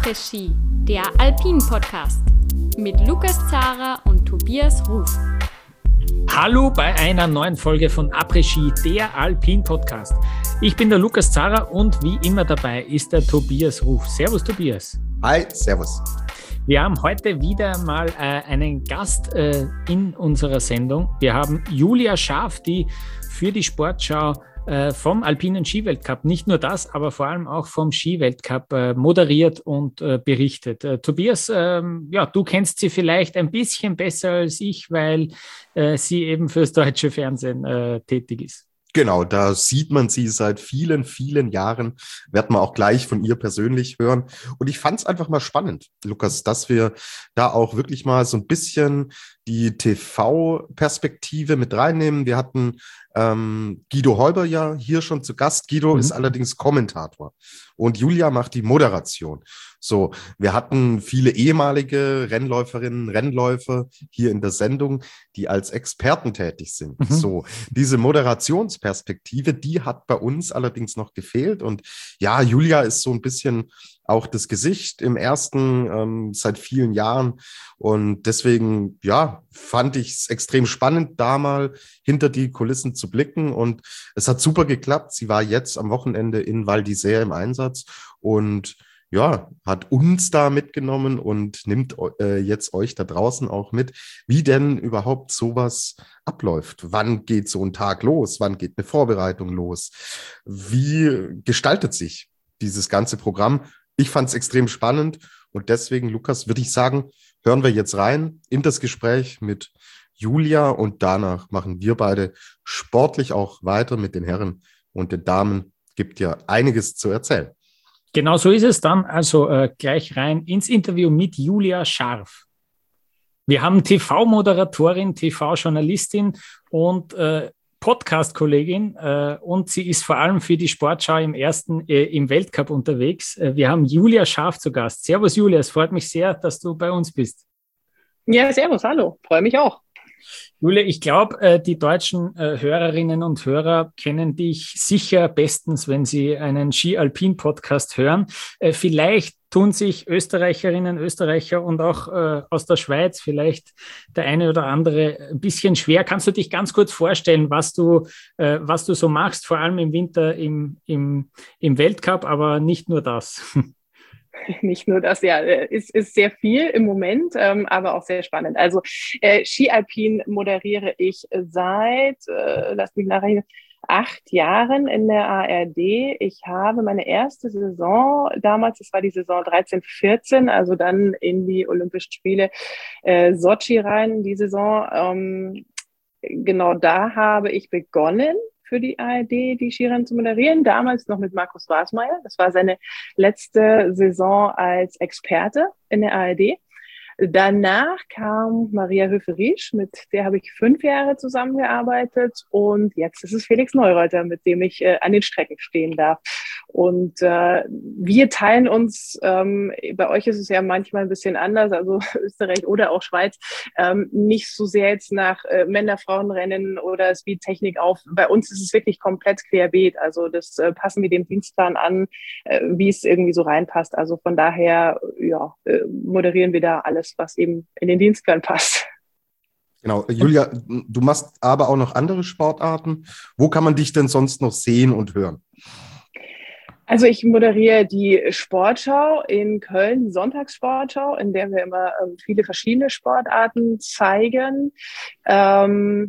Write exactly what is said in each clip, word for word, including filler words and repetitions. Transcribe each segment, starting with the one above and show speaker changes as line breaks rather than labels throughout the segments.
Après-Ski, der Alpin-Podcast mit Lukas Zara und Tobias Ruf.
Hallo bei einer neuen Folge von Après-Ski, der Alpin-Podcast. Ich bin der Lukas Zara und wie immer dabei ist der Tobias Ruf. Servus Tobias.
Hi, servus.
Wir haben heute wieder mal äh, einen Gast äh, in unserer Sendung. Wir haben Julia Scharf, die für die Sportschau äh, vom Alpinen Skiweltcup, nicht nur das, aber vor allem auch vom Skiweltcup äh, moderiert und äh, berichtet. Äh, Tobias, ähm, ja, du kennst sie vielleicht ein bisschen besser als ich, weil äh, sie eben fürs deutsche Fernsehen äh, tätig ist.
Genau, da sieht man sie seit vielen, vielen Jahren, werden wir auch gleich von ihr persönlich hören. Und ich fand es einfach mal spannend, Lukas, dass wir da auch wirklich mal so ein bisschen die T V-Perspektive mit reinnehmen. Wir hatten ähm, Guido Heuber ja hier schon zu Gast. Guido mhm. ist allerdings Kommentator und Julia macht die Moderation. So, wir hatten viele ehemalige Rennläuferinnen, Rennläufer hier in der Sendung, die als Experten tätig sind. Mhm. So, diese Moderationsperspektive, die hat bei uns allerdings noch gefehlt. Und ja, Julia ist so ein bisschen auch das Gesicht im ersten ähm, seit vielen Jahren. Und deswegen, ja, fand ich es extrem spannend, da mal hinter die Kulissen zu blicken. Und es hat super geklappt. Sie war jetzt am Wochenende in Val d'Isère im Einsatz und ja, hat uns da mitgenommen und nimmt äh, jetzt euch da draußen auch mit, wie denn überhaupt sowas abläuft. Wann geht so ein Tag los? Wann geht eine Vorbereitung los? Wie gestaltet sich dieses ganze Programm? Ich fand es extrem spannend und deswegen, Lukas, würde ich sagen, hören wir jetzt rein in das Gespräch mit Julia und danach machen wir beide sportlich auch weiter mit den Herren und den Damen. Gibt ja einiges zu erzählen.
Genau so ist es dann. Also äh, gleich rein ins Interview mit Julia Scharf. Wir haben T V-Moderatorin, T V-Journalistin und äh, Podcast-Kollegin äh, und sie ist vor allem für die Sportschau im ersten äh, im Weltcup unterwegs. Äh, wir haben Julia Scharf zu Gast. Servus Julia, es freut mich sehr, dass du bei uns bist.
Ja, servus, hallo, freue mich auch.
Julia, ich glaube, äh, die deutschen äh, Hörerinnen und Hörer kennen dich sicher bestens, wenn sie einen Ski-Alpin-Podcast hören. Äh, vielleicht tun sich Österreicherinnen, Österreicher und auch äh, aus der Schweiz vielleicht der eine oder andere ein bisschen schwer. Kannst du dich ganz kurz vorstellen, was du, äh, was du so machst, vor allem im Winter im, im, im Weltcup, aber nicht nur das?
Nicht nur das, ja, ist, ist sehr viel im Moment, ähm, aber auch sehr spannend. Also äh, Ski-Alpin moderiere ich seit, äh, lass mich nachrechnen, acht Jahren in der A R D. Ich habe meine erste Saison damals, das war die Saison dreizehn vierzehn, also dann in die Olympischen Spiele äh, Sochi rein, die Saison. Ähm, genau da habe ich begonnen, für die A R D die Skirennen zu moderieren, damals noch mit Markus Wasmeier. Das war seine letzte Saison als Experte in der A R D. Danach kam Maria Höferisch, mit der habe ich fünf Jahre zusammengearbeitet und jetzt ist es Felix Neureuter, mit dem ich äh, an den Strecken stehen darf. Und äh, wir teilen uns, ähm, bei euch ist es ja manchmal ein bisschen anders, also Österreich oder auch Schweiz, ähm, nicht so sehr jetzt nach äh, Männer-Frauen-Rennen oder Speedtechnik auf. Bei uns ist es wirklich komplett querbeet, also das äh, passen wir dem Dienstplan an, äh, wie es irgendwie so reinpasst. Also von daher, ja, äh, moderieren wir da alles, was eben in den Dienstplan passt.
Genau, Julia, du machst aber auch noch andere Sportarten. Wo kann man dich denn sonst noch sehen und hören?
Also ich moderiere die Sportschau in Köln, die Sonntagssportschau, in der wir immer ähm, viele verschiedene Sportarten zeigen. Ähm,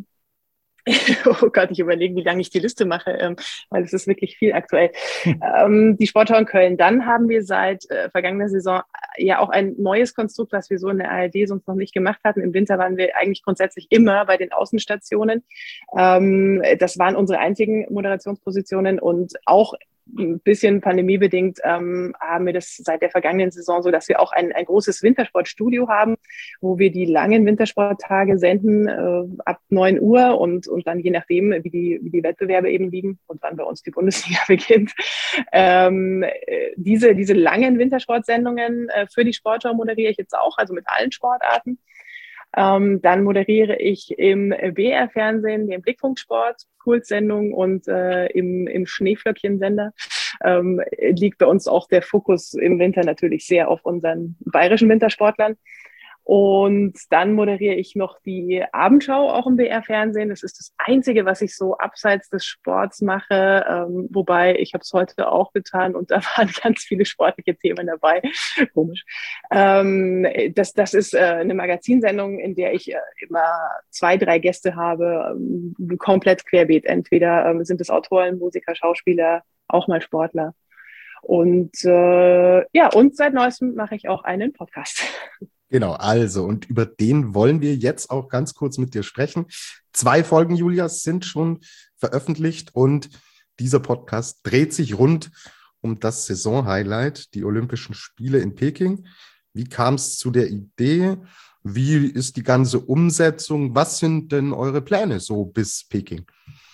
oh Gott, ich überlege, wie lange ich die Liste mache, ähm, weil es ist wirklich viel aktuell. Hm. Ähm, die Sportschau in Köln. Dann haben wir seit äh, vergangener Saison ja auch ein neues Konstrukt, was wir so in der A R D sonst noch nicht gemacht hatten. Im Winter waren wir eigentlich grundsätzlich immer bei den Außenstationen. Ähm, das waren unsere einzigen Moderationspositionen und auch ein bisschen pandemiebedingt ähm, haben wir das seit der vergangenen Saison so, dass wir auch ein, ein großes Wintersportstudio haben, wo wir die langen Wintersporttage senden äh, ab neun Uhr und, und dann je nachdem, wie die, wie die Wettbewerbe eben liegen und wann bei uns die Bundesliga beginnt. Ähm, äh, diese, diese langen Wintersportsendungen äh, für die Sportschau moderiere ich jetzt auch, also mit allen Sportarten. Ähm, dann moderiere ich im B R-Fernsehen den Blickpunktsport, Kultsendung und äh, im, im Schneeflöckchen-Sender ähm, liegt bei uns auch der Fokus im Winter natürlich sehr auf unseren bayerischen Wintersportlern. Und dann moderiere ich noch die Abendschau auch im B R-Fernsehen. Das ist das Einzige, was ich so abseits des Sports mache. Ähm, wobei, ich habe es heute auch getan und da waren ganz viele sportliche Themen dabei. Komisch. Ähm, das, das ist äh, eine Magazinsendung, in der ich äh, immer zwei, drei Gäste habe, ähm, komplett querbeet. Entweder ähm, sind es Autoren, Musiker, Schauspieler, auch mal Sportler. Und äh, ja, und seit neuestem mache ich auch einen Podcast.
Genau, also, und über den wollen wir jetzt auch ganz kurz mit dir sprechen. Zwei Folgen, Julia, sind schon veröffentlicht und dieser Podcast dreht sich rund um das Saisonhighlight, die Olympischen Spiele in Peking. Wie kam es zu der Idee? Wie ist die ganze Umsetzung? Was sind denn eure Pläne so bis Peking?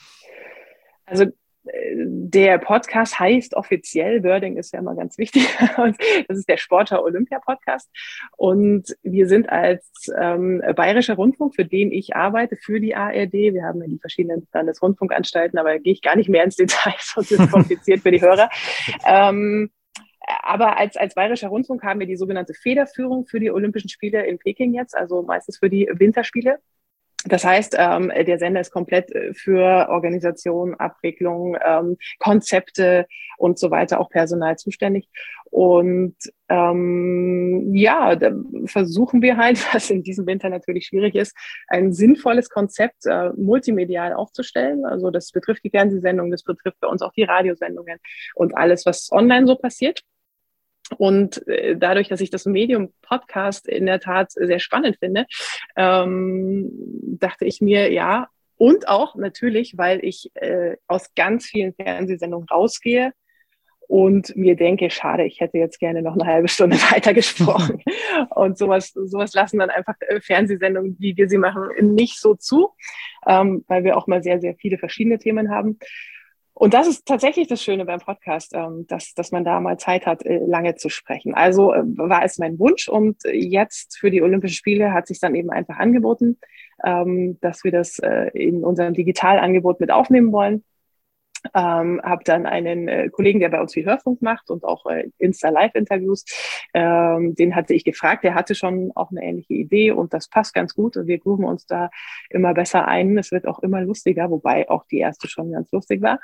Also der Podcast heißt offiziell, Wording ist ja immer ganz wichtig, das ist der Sportschau Olympia Podcast und wir sind als ähm, Bayerischer Rundfunk, für den ich arbeite, für die A R D, wir haben ja die verschiedenen Landesrundfunkanstalten, aber da gehe ich gar nicht mehr ins Detail, sonst ist es kompliziert für die Hörer. Ähm, aber als, als Bayerischer Rundfunk haben wir die sogenannte Federführung für die Olympischen Spiele in Peking jetzt, also meistens für die Winterspiele. Das heißt, ähm, der Sender ist komplett für Organisation, Abwicklung, ähm, Konzepte und so weiter, auch Personal zuständig. Und ähm, ja, da versuchen wir halt, was in diesem Winter natürlich schwierig ist, ein sinnvolles Konzept äh, multimedial aufzustellen. Also das betrifft die Fernsehsendungen, das betrifft bei uns auch die Radiosendungen und alles, was online so passiert. Und äh, dadurch, dass ich das Medium Podcast in der Tat sehr spannend finde, ähm, dachte ich mir, ja, und auch natürlich, weil ich äh, aus ganz vielen Fernsehsendungen rausgehe und mir denke, schade, ich hätte jetzt gerne noch eine halbe Stunde weiter gesprochen. Und sowas, sowas lassen dann einfach Fernsehsendungen, wie wir sie machen, nicht so zu, ähm, weil wir auch mal sehr, sehr viele verschiedene Themen haben. Und das ist tatsächlich das Schöne beim Podcast, ähm, dass, dass man da mal Zeit hat, äh, lange zu sprechen. Also äh, war es mein Wunsch und jetzt für die Olympischen Spiele hat sich dann eben einfach angeboten, ähm, dass wir das äh, in unserem Digitalangebot mit aufnehmen wollen. Ähm, habe dann einen äh, Kollegen, der bei uns viel Hörfunk macht und auch äh, Insta-Live-Interviews, ähm, den hatte ich gefragt, der hatte schon auch eine ähnliche Idee und das passt ganz gut und wir grooven uns da immer besser ein. Es wird auch immer lustiger, wobei auch die erste schon ganz lustig war.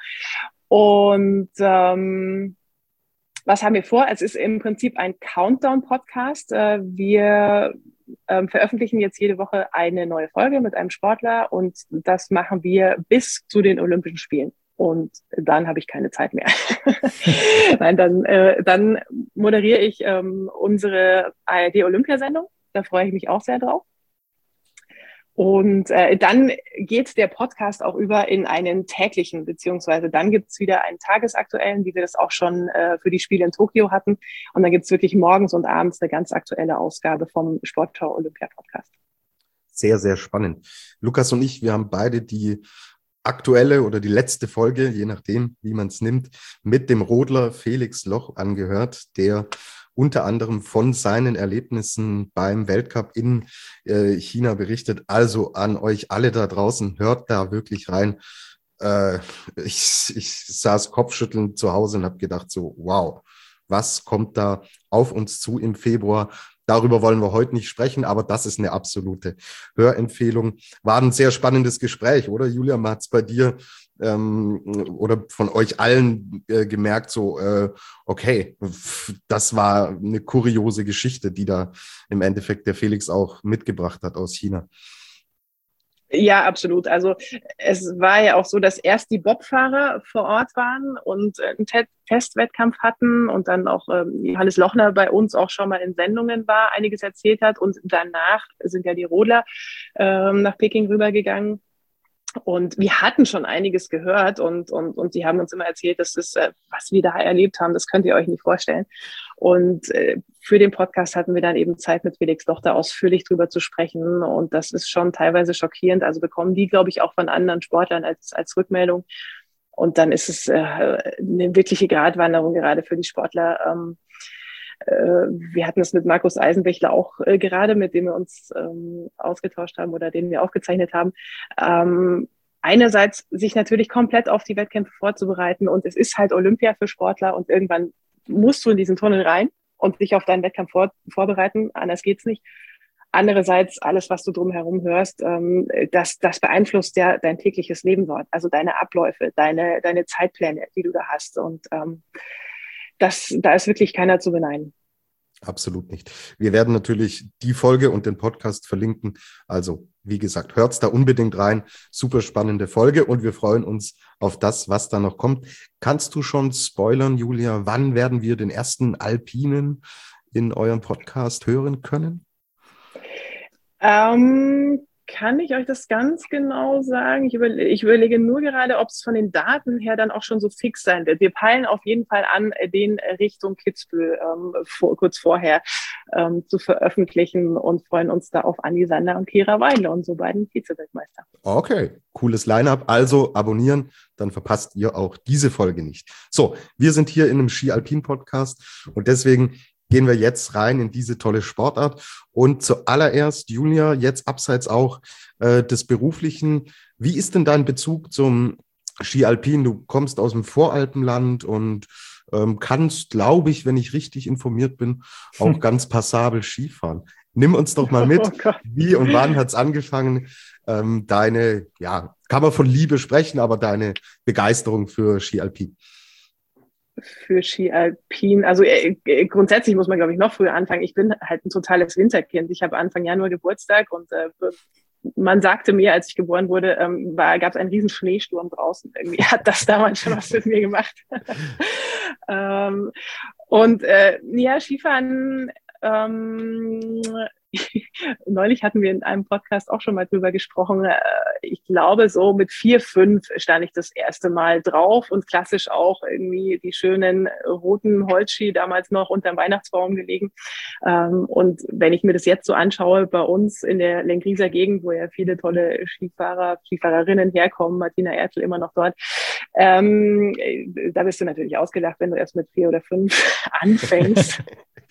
Und ähm, was haben wir vor? Es ist im Prinzip ein Countdown-Podcast. Äh, wir ähm, veröffentlichen jetzt jede Woche eine neue Folge mit einem Sportler und das machen wir bis zu den Olympischen Spielen. Und dann habe ich keine Zeit mehr. Nein, dann, äh, dann moderiere ich ähm, unsere A R D-Olympiasendung. Da freue ich mich auch sehr drauf. Und äh, dann geht der Podcast auch über in einen täglichen, beziehungsweise dann gibt's wieder einen tagesaktuellen, wie wir das auch schon äh, für die Spiele in Tokio hatten. Und dann gibt's wirklich morgens und abends eine ganz aktuelle Ausgabe vom Sportschau Olympia Podcast.
Sehr, sehr spannend. Lukas und ich, wir haben beide die aktuelle oder die letzte Folge, je nachdem, wie man es nimmt, mit dem Rodler Felix Loch angehört, der unter anderem von seinen Erlebnissen beim Weltcup in äh, China berichtet. Also an euch alle da draußen, hört da wirklich rein. Äh, ich, ich saß kopfschüttelnd zu Hause und habe gedacht so, wow, was kommt da auf uns zu im Februar? Darüber wollen wir heute nicht sprechen, aber das ist eine absolute Hörempfehlung. War ein sehr spannendes Gespräch, oder Julia? Man hat es bei dir ähm, oder von euch allen äh, gemerkt, so, äh, okay, das war eine kuriose Geschichte, die da im Endeffekt der Felix auch mitgebracht hat aus China.
Ja, absolut. Also es war ja auch so, dass erst die Bobfahrer vor Ort waren und einen Te- Testwettkampf hatten und dann auch ähm, Johannes Lochner bei uns auch schon mal in Sendungen war, einiges erzählt hat und danach sind ja die Rodler ähm, nach Peking rübergegangen. Und wir hatten schon einiges gehört und, und, und die haben uns immer erzählt, dass das, äh, was wir da erlebt haben, das könnt ihr euch nicht vorstellen. Und äh, für den Podcast hatten wir dann eben Zeit, mit Felix Loch da ausführlich drüber zu sprechen. Und das ist schon teilweise schockierend. Also bekommen die, glaube ich, auch von anderen Sportlern als, als Rückmeldung. Und dann ist es äh, eine wirkliche Gratwanderung gerade für die Sportler. Ähm, Wir hatten es mit Markus Eisenbichler auch äh, gerade, mit dem wir uns ähm, ausgetauscht haben oder den wir aufgezeichnet haben. Ähm, einerseits sich natürlich komplett auf die Wettkämpfe vorzubereiten und es ist halt Olympia für Sportler und irgendwann musst du in diesen Tunnel rein und dich auf deinen Wettkampf vor, vorbereiten, anders geht's nicht. Andererseits, alles, was du drumherum hörst, ähm, das, das beeinflusst ja dein tägliches Leben dort, also deine Abläufe, deine, deine Zeitpläne, die du da hast. Und ähm, das, da ist wirklich keiner zu beneiden.
Absolut nicht. Wir werden natürlich die Folge und den Podcast verlinken. Also, wie gesagt, hört's da unbedingt rein. Super spannende Folge und wir freuen uns auf das, was da noch kommt. Kannst du schon spoilern, Julia, wann werden wir den ersten Alpinen in eurem Podcast hören können?
Ähm, kann ich euch das ganz genau sagen? Ich, überle- ich überlege nur gerade, ob es von den Daten her dann auch schon so fix sein wird. Wir peilen auf jeden Fall an, den Richtung Kitzbühel ähm, vor, kurz vorher ähm, zu veröffentlichen und freuen uns da auf Andi Sander und Kira Weidle, unsere beiden Vize-Weltmeister.
Okay, cooles Line-Up. Also abonnieren, dann verpasst ihr auch diese Folge nicht. So, wir sind hier in einem Ski-Alpin-Podcast und deswegen gehen wir jetzt rein in diese tolle Sportart. Und zuallererst, Julia, jetzt abseits auch äh, des Beruflichen, wie ist denn dein Bezug zum Ski Alpin? Du kommst aus dem Voralpenland und ähm, kannst, glaube ich, wenn ich richtig informiert bin, auch hm. ganz passabel Skifahren. Nimm uns doch mal mit, oh wie und wann hat es angefangen, ähm, deine, ja, kann man von Liebe sprechen, aber deine Begeisterung für Ski Alpin?
Für Ski Alpin, also äh, grundsätzlich muss man, glaube ich, noch früher anfangen. Ich bin halt ein totales Winterkind. Ich habe Anfang Januar Geburtstag und äh, man sagte mir, als ich geboren wurde, ähm, gab es einen riesen Schneesturm draußen. Irgendwie hat das damals schon was mit mir gemacht. ähm, und äh, ja, Skifahren, ähm, neulich hatten wir in einem Podcast auch schon mal drüber gesprochen. Ich glaube, so mit vier, fünf stand ich das erste Mal drauf und klassisch auch irgendwie die schönen roten Holzski damals noch unterm Weihnachtsbaum gelegen. Und wenn ich mir das jetzt so anschaue, bei uns in der Lengrieser Gegend, wo ja viele tolle Skifahrer, Skifahrerinnen herkommen, Martina Ertl immer noch dort, ähm, da bist du natürlich ausgelacht, wenn du erst mit vier oder fünf anfängst.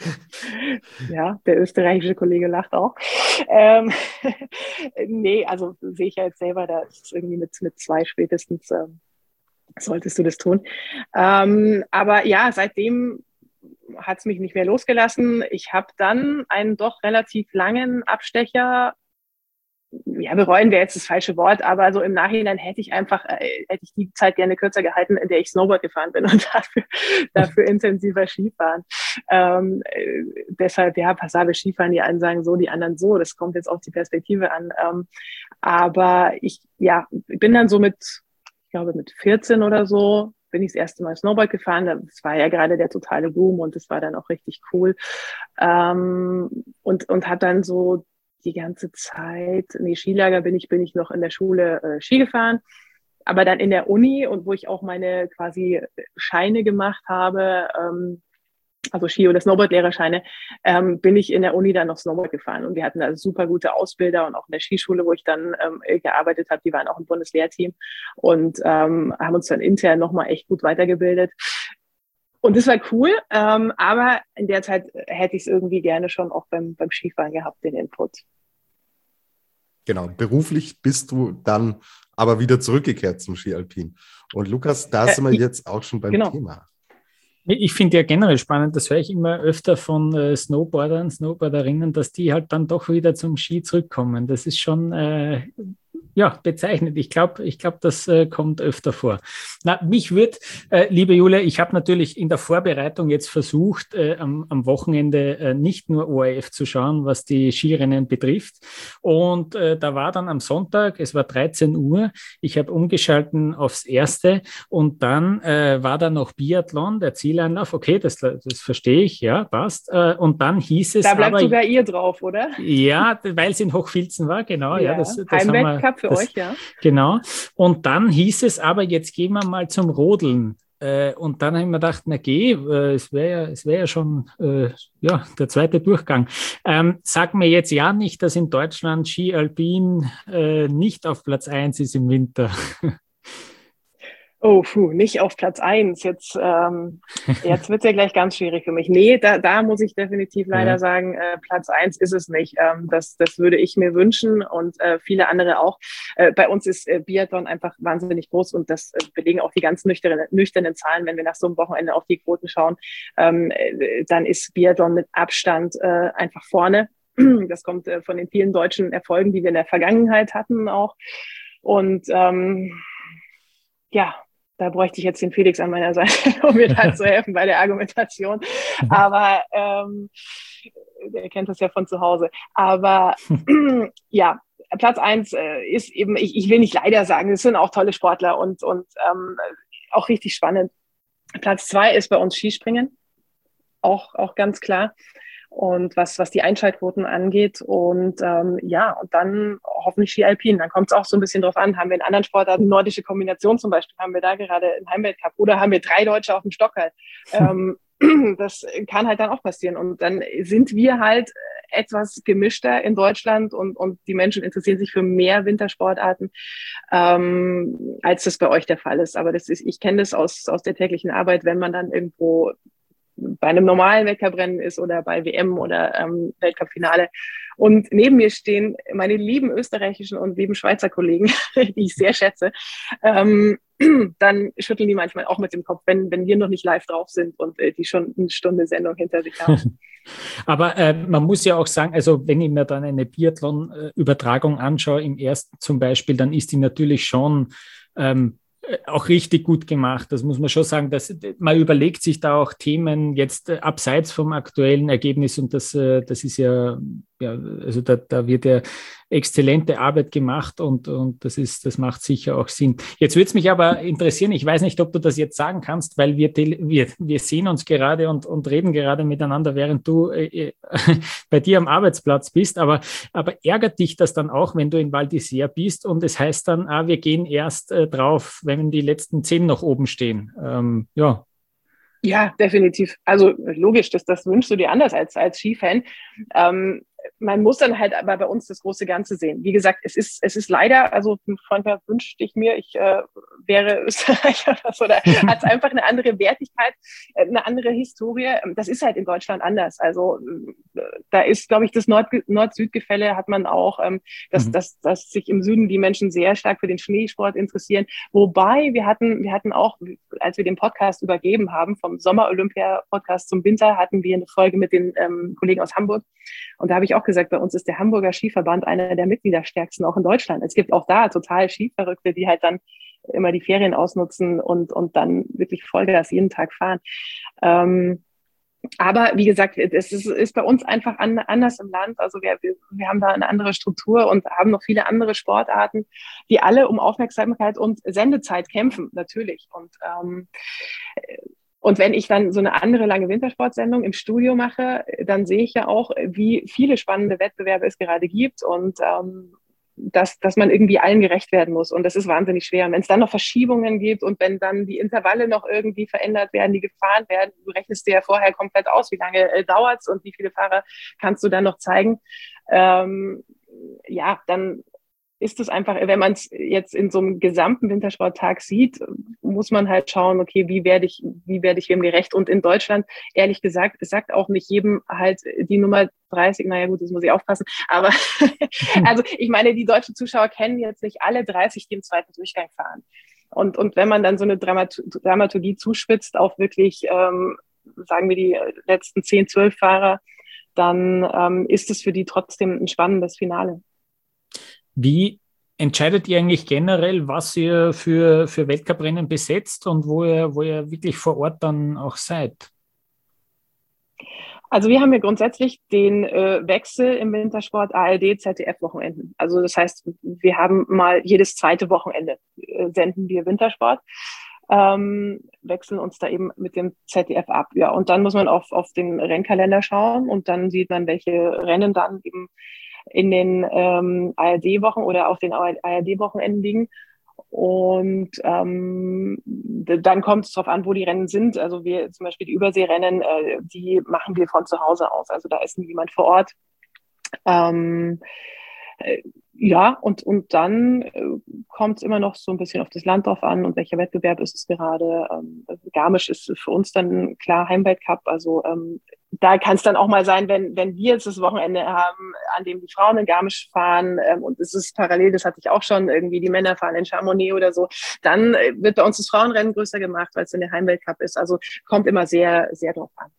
Ja, der österreichische Kollege lacht auch. Ähm, nee, also sehe ich ja jetzt selber, da ist irgendwie mit, mit zwei spätestens ähm, solltest du das tun. Ähm, aber ja, seitdem hat es mich nicht mehr losgelassen. Ich habe dann einen doch relativ langen Abstecher, ja, bereuen wäre jetzt das falsche Wort, aber so im Nachhinein hätte ich einfach, äh, hätte ich die Zeit gerne kürzer gehalten, in der ich Snowboard gefahren bin und dafür, dafür intensiver Skifahren. Ähm, äh, deshalb, ja, passable Skifahren, die einen sagen so, die anderen so, das kommt jetzt auf die Perspektive an. Ähm, aber ich, ja, bin dann so mit, ich glaube mit vierzehn oder so, bin ich das erste Mal Snowboard gefahren. Das war ja gerade der totale Boom und das war dann auch richtig cool. Ähm, und, und hat dann so die ganze Zeit, nee, Skilager bin ich, bin ich noch in der Schule äh, Ski gefahren, aber dann in der Uni und wo ich auch meine quasi Scheine gemacht habe, ähm, also Ski- oder Snowboard-Lehrerscheine, ähm, bin ich in der Uni dann noch Snowboard gefahren und wir hatten da super gute Ausbilder und auch in der Skischule, wo ich dann ähm, gearbeitet habe, die waren auch im Bundeslehrteam und ähm, haben uns dann intern nochmal echt gut weitergebildet. Und das war cool, ähm, aber in der Zeit hätte ich es irgendwie gerne schon auch beim, beim Skifahren gehabt, den Input.
Genau, beruflich bist du dann aber wieder zurückgekehrt zum Ski Alpin. Und Lukas, da sind wir
ich,
jetzt auch schon beim
genau.
Thema.
Ich finde ja generell spannend, das höre ich immer öfter von äh, Snowboardern, Snowboarderinnen, dass die halt dann doch wieder zum Ski zurückkommen. Das ist schon äh, ja, bezeichnet. Ich glaube, ich glaube, das äh, kommt öfter vor. Na, mich wird, äh, liebe Julia, ich habe natürlich in der Vorbereitung jetzt versucht, äh, am, am Wochenende äh, nicht nur O R F zu schauen, was die Skirennen betrifft. Und äh, da war dann am Sonntag, es war dreizehn Uhr, ich habe umgeschalten aufs Erste und dann äh, war da noch Biathlon, der Zieleinlauf. Okay, das, das verstehe ich, ja, passt. Äh, und dann hieß es
Da bleibt
aber,
sogar ihr drauf, oder?
Ja, weil es in Hochfilzen war, genau. Ja,
ja
das, das
Heimweltcup für
das,
euch, ja.
Genau. Und dann hieß es aber, jetzt gehen wir mal zum Rodeln. Äh, und dann habe ich mir gedacht, na geh, äh, es wäre ja, es wäre ja schon äh, ja, der zweite Durchgang. Ähm, sag mir jetzt ja nicht, dass in Deutschland Ski Alpin äh, nicht auf Platz eins ist im Winter.
Oh, puh, nicht auf Platz eins. Jetzt, ähm, jetzt wird es ja gleich ganz schwierig für mich. Nee, da, da muss ich definitiv leider
Ja.
sagen, äh, Platz eins ist es nicht. Ähm, das, das würde ich mir wünschen und äh, viele andere auch. Äh, bei uns ist äh, Biathlon einfach wahnsinnig groß und das äh, belegen auch die ganz nüchternen, nüchternen Zahlen. Wenn wir nach so einem Wochenende auf die Quoten schauen, ähm, äh, dann ist Biathlon mit Abstand äh, einfach vorne. Das kommt äh, von den vielen deutschen Erfolgen, die wir in der Vergangenheit hatten auch. Und ähm, ja, da bräuchte ich jetzt den Felix an meiner Seite, um mir da zu helfen bei der Argumentation. Aber ähm, der kennt das ja von zu Hause. Aber ja, Platz eins äh, ist eben, ich, ich will nicht leider sagen, es sind auch tolle Sportler und, und ähm, auch richtig spannend. Platz zwei ist bei uns Skispringen, auch, auch ganz klar. Und was, was die Einschaltquoten angeht. Und ähm, ja, und dann hoffentlich Ski Alpin. Dann kommt es auch so ein bisschen drauf an. Haben wir in anderen Sportarten nordische Kombination zum Beispiel? Haben wir da gerade einen Heimweltcup? Oder haben wir drei Deutsche auf dem Stockerl? ähm, das kann halt dann auch passieren. Und dann sind wir halt etwas gemischter in Deutschland und, und die Menschen interessieren sich für mehr Wintersportarten, ähm, als das bei euch der Fall ist. Aber das ist, ich kenne das aus, aus der täglichen Arbeit, wenn man dann irgendwo bei einem normalen Weltcuprennen ist oder bei W M oder ähm, Weltcup-Finale. Und neben mir stehen meine lieben österreichischen und lieben Schweizer Kollegen, die ich sehr schätze. Ähm, dann schütteln die manchmal auch mit dem Kopf, wenn, wenn wir noch nicht live drauf sind und äh, die schon eine Stunde Sendung hinter sich haben.
Aber äh, man muss ja auch sagen, also wenn ich mir dann eine Biathlon-Übertragung anschaue, im ersten zum Beispiel, dann ist die natürlich schon ähm, auch richtig gut gemacht. Das muss man schon sagen, dass man überlegt sich da auch Themen jetzt äh, abseits vom aktuellen Ergebnis und das, äh, das ist ja, ja also da, da wird ja exzellente Arbeit gemacht und, und das ist, das macht sicher auch Sinn. Jetzt würde es mich aber interessieren, ich weiß nicht, ob du das jetzt sagen kannst, weil wir, wir, wir sehen uns gerade und, und reden gerade miteinander, während du äh, bei dir am Arbeitsplatz bist, aber, aber ärgert dich das dann auch, wenn du in Val d'Isère bist und es heißt dann, ah, wir gehen erst äh, drauf, wenn die letzten zehn noch oben stehen. Ähm, ja.
Ja, definitiv. Also logisch, das, das wünschst du dir anders als, als Skifan. Ähm, man muss dann halt aber bei uns das große Ganze sehen. Wie gesagt, es ist, es ist leider, also Franka wünschte ich mir, ich äh, wäre Österreicher oder hat es einfach eine andere Wertigkeit, eine andere Historie. Das ist halt in Deutschland anders. Also da ist, glaube ich, das Nord- Nord-Süd-Gefälle hat man auch, ähm, dass, mhm. dass, dass sich im Süden die Menschen sehr stark für den Schneesport interessieren. Wobei wir hatten, wir hatten auch, als wir den Podcast übergeben haben, vom Sommer-Olympia-Podcast zum Winter, hatten wir eine Folge mit den ähm, Kollegen aus Hamburg. Und da habe ich auch gesagt, bei uns ist der Hamburger Skiverband einer der mitgliederstärksten auch in Deutschland. Es gibt auch da total Skiverrückte, die halt dann immer die Ferien ausnutzen und, und dann wirklich Vollgas jeden Tag fahren. Ähm, aber wie gesagt, es ist, ist bei uns einfach an, anders im Land. Also wir, wir, wir haben da eine andere Struktur und haben noch viele andere Sportarten, die alle um Aufmerksamkeit und Sendezeit kämpfen, natürlich. Und ähm, Und wenn ich dann so eine andere lange Wintersportsendung im Studio mache, dann sehe ich ja auch, wie viele spannende Wettbewerbe es gerade gibt und ähm, dass, dass man irgendwie allen gerecht werden muss. Und das ist wahnsinnig schwer. Und wenn es dann noch Verschiebungen gibt und wenn dann die Intervalle noch irgendwie verändert werden, die gefahren werden, du rechnest dir ja vorher komplett aus, wie lange äh, dauert es und wie viele Fahrer kannst du dann noch zeigen. Ähm, ja, dann ist es einfach, wenn man es jetzt in so einem gesamten Wintersporttag sieht, muss man halt schauen, okay, wie werde ich, wie werde ich wem gerecht? Und in Deutschland, ehrlich gesagt, es sagt auch nicht jedem halt die Nummer dreißig, naja gut, das muss ich aufpassen, aber also ich meine, die deutschen Zuschauer kennen jetzt nicht alle dreißig, die im zweiten Durchgang fahren. Und, und wenn man dann so eine Dramat- Dramaturgie zuspitzt auf wirklich, ähm, sagen wir, die letzten zehn, zwölf Fahrer, dann ähm, ist es für die trotzdem ein spannendes Finale.
Wie entscheidet ihr eigentlich generell, was ihr für, für Weltcuprennen besetzt und wo ihr, wo ihr wirklich vor Ort dann auch seid?
Also wir haben ja grundsätzlich den äh, Wechsel im Wintersport A R D, Z D F-Wochenenden. Also das heißt, wir haben mal jedes zweite Wochenende äh, senden wir Wintersport, ähm, wechseln uns da eben mit dem Z D F ab. Ja, und dann muss man auf, auf den Rennkalender schauen und dann sieht man, welche Rennen dann eben in den ähm, A R D-Wochen oder auf den A R D-Wochenenden liegen. Und ähm, dann kommt es darauf an, wo die Rennen sind. Also wir zum Beispiel die Überseerennen, äh, die machen wir von zu Hause aus. Also da ist niemand vor Ort. Ähm, Äh, ja, und, und dann äh, kommt es immer noch so ein bisschen auf das Land drauf an und welcher Wettbewerb ist es gerade. Ähm, Garmisch ist für uns dann klar Heimweltcup, also ähm, da kann es dann auch mal sein, wenn, wenn wir jetzt das Wochenende haben, an dem die Frauen in Garmisch fahren ähm, und es ist parallel, das hatte ich auch schon, irgendwie die Männer fahren in Chamonix oder so, dann äh, wird bei uns das Frauenrennen größer gemacht, weil es in der Heimweltcup ist. Also kommt immer sehr, sehr drauf an.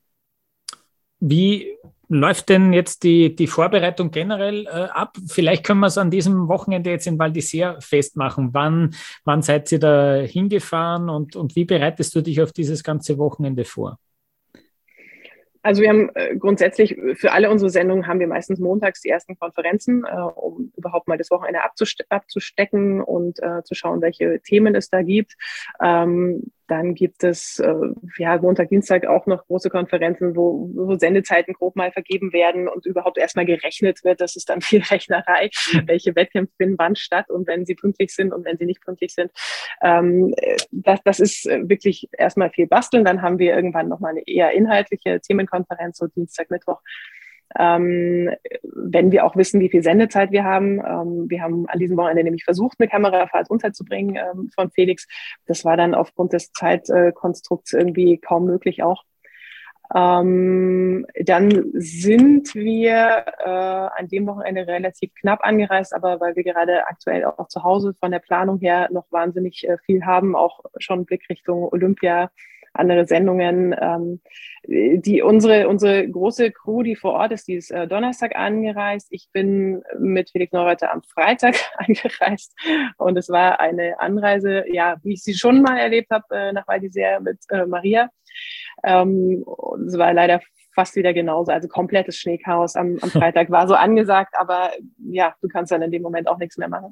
Wie läuft denn jetzt die, die Vorbereitung generell äh, ab? Vielleicht können wir es an diesem Wochenende jetzt in Val d'Isère festmachen. Wann, wann seid ihr da hingefahren und, und wie bereitest du dich auf dieses ganze Wochenende vor?
Also wir haben äh, grundsätzlich für alle unsere Sendungen haben wir meistens montags die ersten Konferenzen, äh, um überhaupt mal das Wochenende abzuste- abzustecken und äh, zu schauen, welche Themen es da gibt. Ähm, Dann gibt es äh, ja Montag, Dienstag auch noch große Konferenzen, wo, wo Sendezeiten grob mal vergeben werden und überhaupt erstmal gerechnet wird. Das ist dann viel Rechnerei, welche Wettkämpfe finden wann statt und wenn sie pünktlich sind und wenn sie nicht pünktlich sind. Ähm, das, das ist wirklich erstmal viel basteln. Dann haben wir irgendwann nochmal eine eher inhaltliche Themenkonferenz, so Dienstag, Mittwoch. Ähm, wenn wir auch wissen, wie viel Sendezeit wir haben. Ähm, wir haben an diesem Wochenende nämlich versucht, eine Kamerafahrt unterzubringen ähm, von Felix. Das war dann aufgrund des Zeitkonstrukts irgendwie kaum möglich auch. Ähm, dann sind wir äh, an dem Wochenende relativ knapp angereist, aber weil wir gerade aktuell auch zu Hause von der Planung her noch wahnsinnig äh, viel haben, auch schon Blick Richtung Olympia, andere Sendungen. Ähm, die unsere unsere große Crew, die vor Ort ist, die ist äh, Donnerstag angereist. Ich bin mit Felix Neureuter am Freitag angereist und es war eine Anreise, ja, wie ich sie schon mal erlebt habe, äh, nach Val d'Isère mit äh, Maria. Ähm, es war leider fast wieder genauso, also komplettes Schneechaos am, am Freitag war so angesagt, aber ja, du kannst dann in dem Moment auch nichts mehr machen.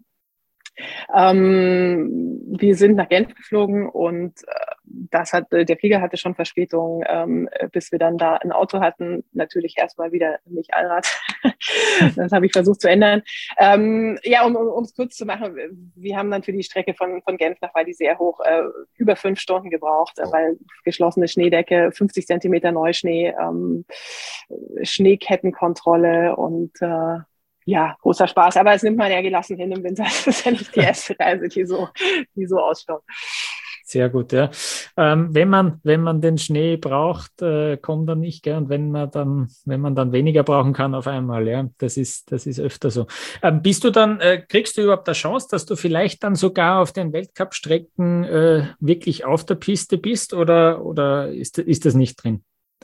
Ähm, wir sind nach Genf geflogen und äh, das hat, der Flieger hatte schon Verspätung, ähm, bis wir dann da ein Auto hatten. Natürlich erstmal wieder nicht Allrad. Das habe ich versucht zu ändern. Ähm, ja, um um es kurz zu machen, wir haben dann für die Strecke von, von Genf nach Val d'Isère hoch äh, über fünf Stunden gebraucht, äh, weil geschlossene Schneedecke, fünfzig Zentimeter Neuschnee, ähm, Schneekettenkontrolle und äh, ja, großer Spaß, aber es nimmt man ja gelassen hin im Winter. Das ist ja nicht die erste Reise, die so, die so ausschaut.
Sehr gut, ja. Ähm, wenn man, wenn man den Schnee braucht, äh, kommt er nicht, gell? Und wenn man dann, wenn man dann weniger brauchen kann auf einmal, ja, das ist, das ist öfter so. Ähm, bist du dann, äh, kriegst du überhaupt eine Chance, dass du vielleicht dann sogar auf den Weltcup-Strecken äh, wirklich auf der Piste bist oder, oder ist, ist das nicht drin?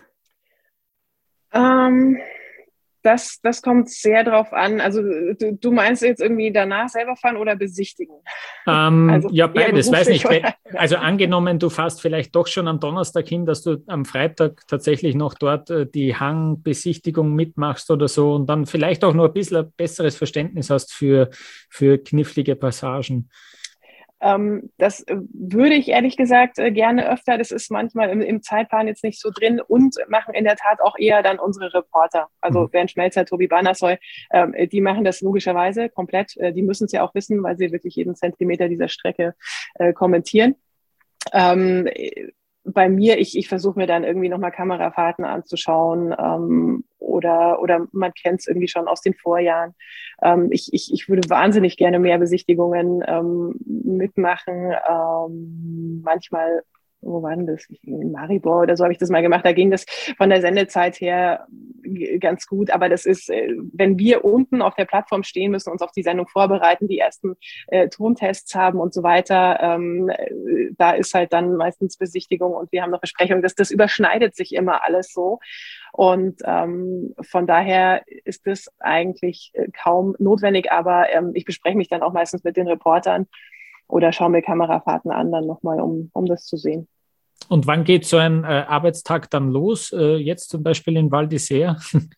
Ähm, Das, das kommt sehr drauf an. Also du, du meinst jetzt irgendwie danach selber fahren oder besichtigen?
Ähm,
also
ja, beides, weiß nicht.
Oder?
Also angenommen, du fährst vielleicht doch schon am Donnerstag hin, dass du am Freitag tatsächlich noch dort äh, die Hangbesichtigung mitmachst oder so und dann vielleicht auch nur ein bisschen ein besseres Verständnis hast für, für knifflige Passagen.
Ähm, das würde ich ehrlich gesagt äh, gerne öfter. Das ist manchmal im, im Zeitplan jetzt nicht so drin und machen in der Tat auch eher dann unsere Reporter. Also mhm. Bernd Schmelzer, Tobi Bannersoy, ähm, die machen das logischerweise komplett. Äh, die müssen es ja auch wissen, weil sie wirklich jeden Zentimeter dieser Strecke äh, kommentieren. Ähm, bei mir, ich, ich versuche mir dann irgendwie nochmal Kamerafahrten anzuschauen ähm, oder, oder man kennt es irgendwie schon aus den Vorjahren. Ähm, ich, ich, ich würde wahnsinnig gerne mehr Besichtigungen ähm, mitmachen. Ähm, manchmal, wo war denn das? In Maribor oder so habe ich das mal gemacht. Da ging das von der Sendezeit her ganz gut. Aber das ist, wenn wir unten auf der Plattform stehen müssen, uns auf die Sendung vorbereiten, die ersten äh, Tontests haben und so weiter, ähm, da ist halt dann meistens Besichtigung und wir haben noch Besprechung. Das, das überschneidet sich immer alles so. Und ähm, von daher ist das eigentlich kaum notwendig. Aber ähm, ich bespreche mich dann auch meistens mit den Reportern oder schaue mir Kamerafahrten an, dann nochmal, um, um das zu sehen.
Und wann geht so ein äh, Arbeitstag dann los? Äh, jetzt zum Beispiel in Val d'Isère?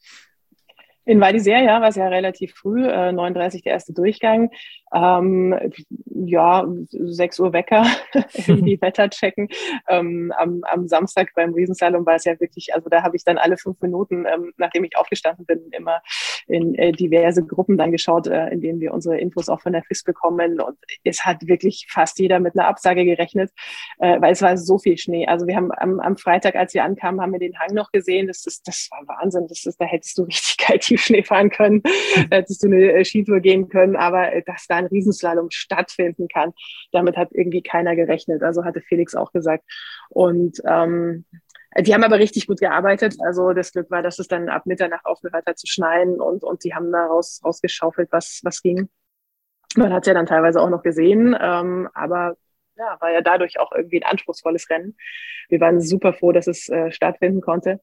In Val d'Isère, ja, war es ja relativ früh, äh, neun Uhr dreißig der erste Durchgang. Ähm, ja, sechs Uhr Wecker, die Wetter checken. Ähm, am, am Samstag beim Riesenslalom war es ja wirklich, also da habe ich dann alle fünf Minuten, ähm, nachdem ich aufgestanden bin, immer in äh, diverse Gruppen dann geschaut, äh, in denen wir unsere Infos auch von der F I S bekommen. Und es hat wirklich fast jeder mit einer Absage gerechnet, äh, weil es war so viel Schnee. Also wir haben am, am Freitag, als wir ankamen, haben wir den Hang noch gesehen. Das ist, das war Wahnsinn. Das ist, da hättest du richtig kalt Tiefschnee fahren können, hättest du eine Skitour gehen können, aber dass da ein Riesenslalom stattfinden kann, damit hat irgendwie keiner gerechnet. Also hatte Felix auch gesagt. Und ähm, die haben aber richtig gut gearbeitet. Also das Glück war, dass es dann ab Mitternacht aufgehört hat zu schneien und, und die haben da raus, rausgeschaufelt, was, was ging. Man hat es ja dann teilweise auch noch gesehen, ähm, aber ja, war ja dadurch auch irgendwie ein anspruchsvolles Rennen. Wir waren super froh, dass es äh, stattfinden konnte.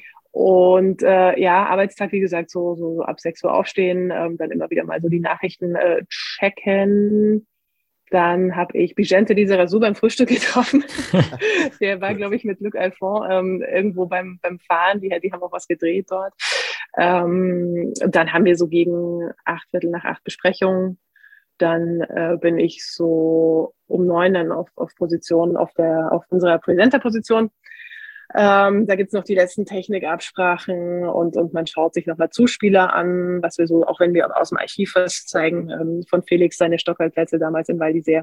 Und äh, ja, Arbeitstag, wie gesagt, so, so, so ab sechs Uhr aufstehen, ähm, dann immer wieder mal so die Nachrichten äh, checken. Dann habe ich Bigente Lizarazu beim Frühstück getroffen. Der war, glaube ich, mit Luc Alphon ähm, irgendwo beim, beim Fahren. Die, die haben auch was gedreht dort. Ähm, dann haben wir so gegen acht, Viertel nach acht Besprechungen. Dann äh, bin ich so um neun dann auf, auf Position, auf, der, auf unserer Presenter-Position. Ähm, da gibt's noch die letzten Technikabsprachen und, und man schaut sich nochmal Zuspieler an, was wir so, auch wenn wir aus dem Archiv was zeigen, ähm, von Felix seine Stockholm-Plätze damals in Val d'Isère.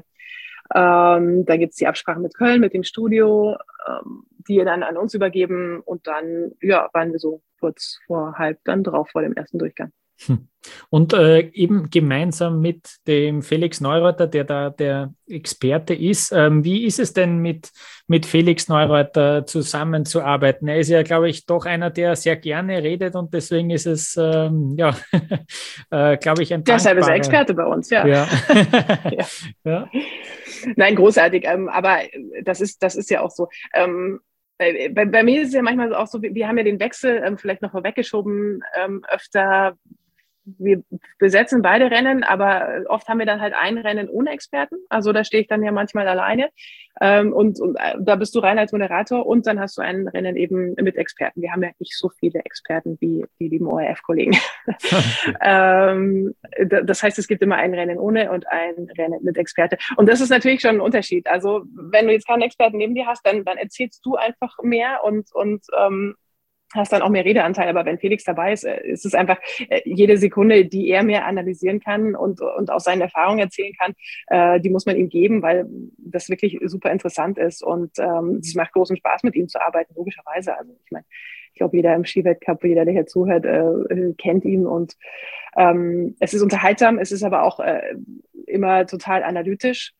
Ähm, da gibt's die Absprache mit Köln, mit dem Studio, ähm, die dann an uns übergeben und dann ja, waren wir so kurz vor halb dann drauf vor dem ersten Durchgang.
Und äh, eben gemeinsam mit dem Felix Neureuter, der da der Experte ist. Ähm, wie ist es denn mit, mit Felix Neureuter zusammenzuarbeiten? Er ist ja, glaube ich, doch einer, der sehr gerne redet und deswegen ist es, ähm, ja, äh, glaube ich, ein
Deshalb ist er Experte bei uns, ja.
Ja.
ja.
ja.
Nein, großartig, ähm, aber das ist, das ist ja auch so. Ähm, bei, bei mir ist es ja manchmal auch so, wir, wir haben ja den Wechsel ähm, vielleicht noch vorweggeschoben, ähm, öfter. Wir besetzen beide Rennen, aber oft haben wir dann halt ein Rennen ohne Experten. Also da stehe ich dann ja manchmal alleine. Ähm, und, und da bist du rein als Moderator und dann hast du ein Rennen eben mit Experten. Wir haben ja nicht so viele Experten wie die lieben O R F-Kollegen. Okay. ähm, das heißt, es gibt immer ein Rennen ohne und ein Rennen mit Experte. Und das ist natürlich schon ein Unterschied. Also wenn du jetzt keinen Experten neben dir hast, dann, dann erzählst du einfach mehr und, und ähm, hast dann auch mehr Redeanteil, aber wenn Felix dabei ist, ist es einfach jede Sekunde, die er mehr analysieren kann und, und aus seinen Erfahrungen erzählen kann, äh, die muss man ihm geben, weil das wirklich super interessant ist und ähm, es macht großen Spaß, mit ihm zu arbeiten, logischerweise. Also ich meine, ich glaube, jeder im Skiweltcup, jeder, der hier zuhört, äh, kennt ihn und ähm, es ist unterhaltsam, es ist aber auch äh, immer total analytisch.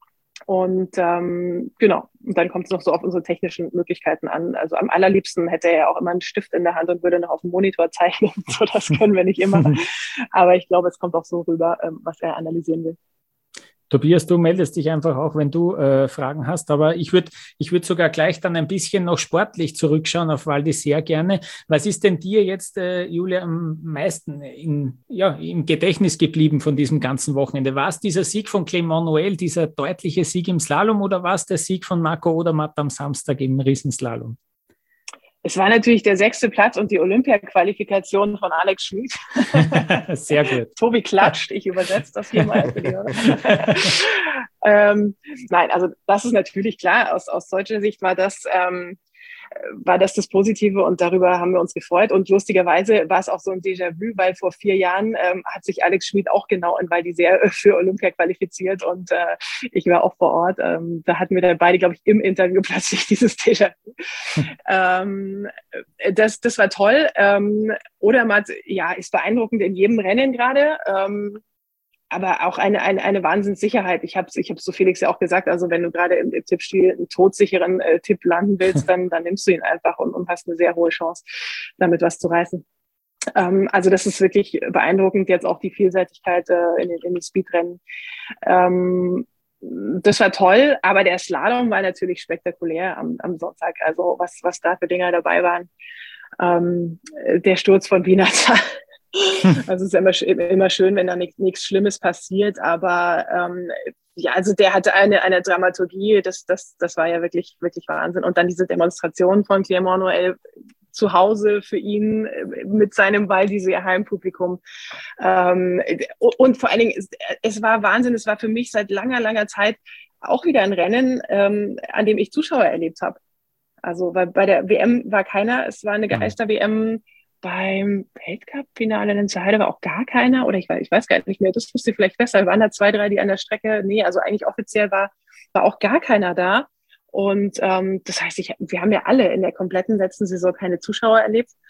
Und ähm, genau, und dann kommt es noch so auf unsere technischen Möglichkeiten an. Also am allerliebsten hätte er ja auch immer einen Stift in der Hand und würde noch auf dem Monitor zeichnen. So, das können wir nicht immer. Aber ich glaube, es kommt auch so rüber, ähm, was er analysieren will.
Tobias, du meldest dich einfach auch, wenn du äh, Fragen hast, aber ich würde ich würd sogar gleich dann ein bisschen noch sportlich zurückschauen auf Val d'Isère gerne. Was ist denn dir jetzt, äh, Julia, am meisten in, ja, im Gedächtnis geblieben von diesem ganzen Wochenende? War es dieser Sieg von Clément Noël, dieser deutliche Sieg im Slalom oder war es der Sieg von Marco Odermatt am Samstag im Riesenslalom?
Es war natürlich der sechste Platz und die Olympia-Qualifikation von Alex Schmid.
Sehr gut.
Tobi klatscht, ich übersetze das hier mal. ähm, nein, also das ist natürlich klar. Aus, aus deutscher Sicht war das, ähm, war das das Positive und darüber haben wir uns gefreut. Und lustigerweise war es auch so ein Déjà-vu, weil vor vier Jahren ähm, hat sich Alex Schmid auch genau in Val d'Isère für Olympia qualifiziert und äh, ich war auch vor Ort. Ähm, da hatten wir dann beide, glaube ich, im Interview plötzlich dieses Déjà-vu. ähm, das, das war toll. Ähm, Odermatt, ja, ist beeindruckend in jedem Rennen gerade. Ähm, aber auch eine, eine, eine Wahnsinnssicherheit. Ich habe ich hab's so Felix ja auch gesagt, also wenn du gerade im, im Tippspiel einen todsicheren äh, Tipp landen willst, dann, dann nimmst du ihn einfach und, und hast eine sehr hohe Chance, damit was zu reißen. Ähm, also das ist wirklich beeindruckend, jetzt auch die Vielseitigkeit äh, in, den, in den Speedrennen. Ähm, das war toll, aber der Slalom war natürlich spektakulär am, am Sonntag. Also was, was da für Dinger dabei waren. Ähm, der Sturz von Vinata. Also es ist immer, immer schön, wenn da nichts Schlimmes passiert, aber ähm, ja, also der hatte eine, eine Dramaturgie, das, das, das war ja wirklich, wirklich Wahnsinn. Und dann diese Demonstration von Clément Noël zu Hause für ihn mit seinem Val d'Isère Heimpublikum. Ähm, und vor allen Dingen, es, es war Wahnsinn, es war für mich seit langer, langer Zeit auch wieder ein Rennen, ähm, an dem ich Zuschauer erlebt habe. Also weil bei der W M war keiner, es war eine Geister-W M. Beim Weltcup-Finale in Heide war auch gar keiner, oder ich weiß, ich weiß gar nicht mehr, das wusste ich vielleicht besser, waren da zwei, drei, die an der Strecke, nee, also eigentlich offiziell war, war auch gar keiner da. Und ähm, das heißt, ich, wir haben ja alle in der kompletten letzten Saison keine Zuschauer erlebt.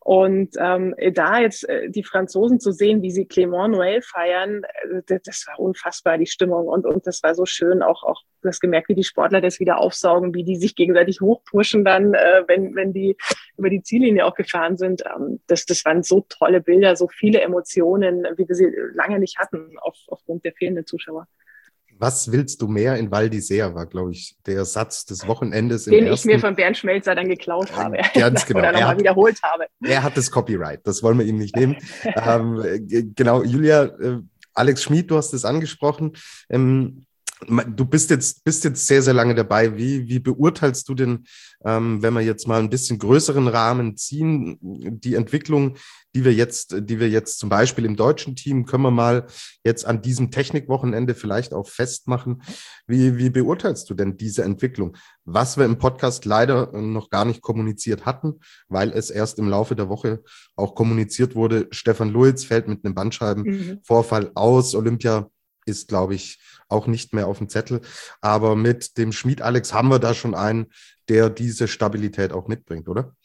Und ähm, da jetzt äh, die Franzosen zu sehen, wie sie Clément Noël feiern, äh, das, das war unfassbar, die Stimmung. Und, und das war so schön, auch, auch du hast gemerkt, wie die Sportler das wieder aufsaugen, wie die sich gegenseitig hochpushen dann, äh, wenn, wenn die über die Ziellinie auch gefahren sind. Ähm, das, das waren so tolle Bilder, so viele Emotionen, wie wir sie lange nicht hatten, auf, aufgrund der fehlenden Zuschauer.
Was willst du mehr in Val d'Isère, war, glaube ich, der Satz des Wochenendes.
Den
im
ich
ersten...
mir von Bernd Schmelzer dann geklaut habe.
Ganz genau.
Oder nochmal wiederholt habe.
Er hat das Copyright, das wollen wir ihm nicht nehmen. ähm, genau, Julia, äh, Alex Schmid, du hast es angesprochen. Ähm, du bist jetzt, bist jetzt sehr, sehr lange dabei. Wie, wie beurteilst du denn, ähm, wenn wir jetzt mal ein bisschen größeren Rahmen ziehen, die Entwicklung, die wir jetzt, die wir jetzt zum Beispiel im deutschen Team, können wir mal jetzt an diesem Technikwochenende vielleicht auch festmachen. Wie, wie beurteilst du denn diese Entwicklung? Was wir im Podcast leider noch gar nicht kommuniziert hatten, weil es erst im Laufe der Woche auch kommuniziert wurde. Stefan Luiz fällt mit einem Bandscheibenvorfall mhm. aus. Olympia ist, glaube ich, auch nicht mehr auf dem Zettel. Aber mit dem Schmid Alex haben wir da schon einen, der diese Stabilität auch mitbringt, oder?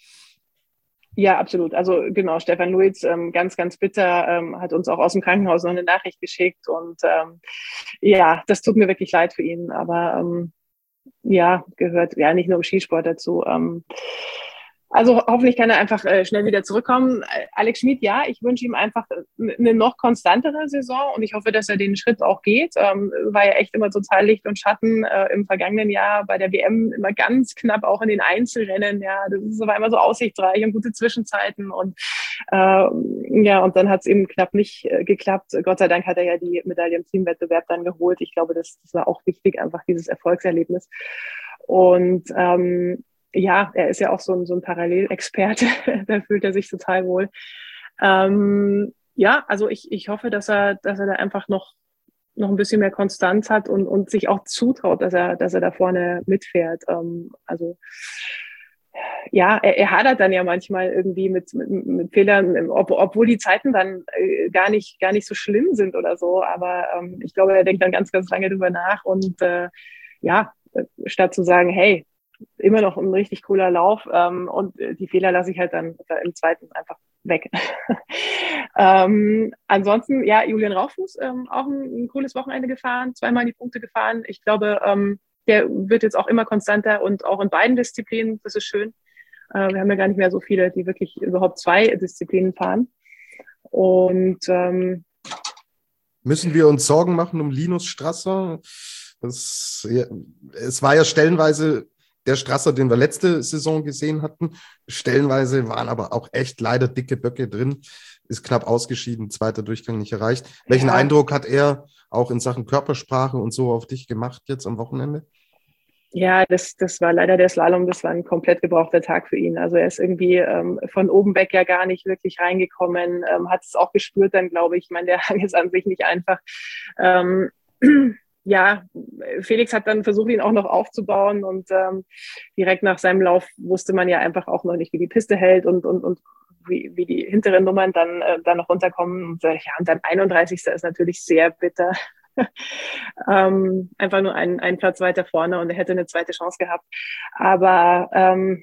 Ja, absolut. Also genau, Stefan Luiz, ähm, ganz, ganz bitter, ähm, hat uns auch aus dem Krankenhaus noch eine Nachricht geschickt. Und ähm, ja, das tut mir wirklich leid für ihn. Aber ähm, ja, gehört ja nicht nur im Skisport dazu. Ähm, Also hoffentlich kann er einfach äh, schnell wieder zurückkommen. Alex Schmid, ja, ich wünsche ihm einfach eine noch konstantere Saison und ich hoffe, dass er den Schritt auch geht. Ähm, war ja echt immer total Licht und Schatten äh, im vergangenen Jahr bei der W M, immer ganz knapp auch in den Einzelrennen. Ja, das war immer so aussichtsreich und gute Zwischenzeiten und äh, ja, und dann hat es eben knapp nicht äh, geklappt. Gott sei Dank hat er ja die Medaille im Teamwettbewerb dann geholt. Ich glaube, das, das war auch wichtig, einfach dieses Erfolgserlebnis. Und ähm, ja, er ist ja auch so ein, so ein Parallelexperte, da fühlt er sich total wohl. Ähm, ja, also ich, ich hoffe, dass er, dass er da einfach noch, noch ein bisschen mehr Konstanz hat und, und sich auch zutraut, dass er, dass er da vorne mitfährt. Ähm, also ja, er, er hadert dann ja manchmal irgendwie mit, mit, mit Fehlern, ob, obwohl die Zeiten dann äh, gar nicht, gar nicht so schlimm sind oder so. Aber ähm, ich glaube, er denkt dann ganz, ganz lange drüber nach und äh, ja, statt zu sagen, hey, immer noch ein richtig cooler Lauf ähm, und die Fehler lasse ich halt dann im zweiten einfach weg. ähm, ansonsten, ja, Julian Rauffuß, ähm, auch ein, ein cooles Wochenende gefahren, zweimal die Punkte gefahren. Ich glaube, ähm, der wird jetzt auch immer konstanter und auch in beiden Disziplinen, das ist schön. Äh, wir haben ja gar nicht mehr so viele, die wirklich überhaupt zwei Disziplinen fahren. Und ähm,
müssen wir uns Sorgen machen um Linus Strasser? Das, ja, es war ja stellenweise der Strasser, den wir letzte Saison gesehen hatten. Stellenweise waren aber auch echt leider dicke Böcke drin. Ist knapp ausgeschieden, zweiter Durchgang nicht erreicht. Welchen ja. Eindruck hat er auch in Sachen Körpersprache und so auf dich gemacht jetzt am Wochenende?
Ja, das, das war leider der Slalom, das war ein komplett gebrauchter Tag für ihn. Also er ist irgendwie ähm, von oben weg ja gar nicht wirklich reingekommen, ähm, hat es auch gespürt dann, glaube ich. Ich meine, der Hang ist an sich nicht einfach. Ähm, Ja, Felix hat dann versucht, ihn auch noch aufzubauen und ähm, direkt nach seinem Lauf wusste man ja einfach auch noch nicht, wie die Piste hält und, und, und wie, wie die hinteren Nummern dann, äh, dann noch runterkommen. Und, äh, ja, und dann einunddreißigster ist natürlich sehr bitter. ähm, einfach nur einen, einen Platz weiter vorne und er hätte eine zweite Chance gehabt. Aber ähm,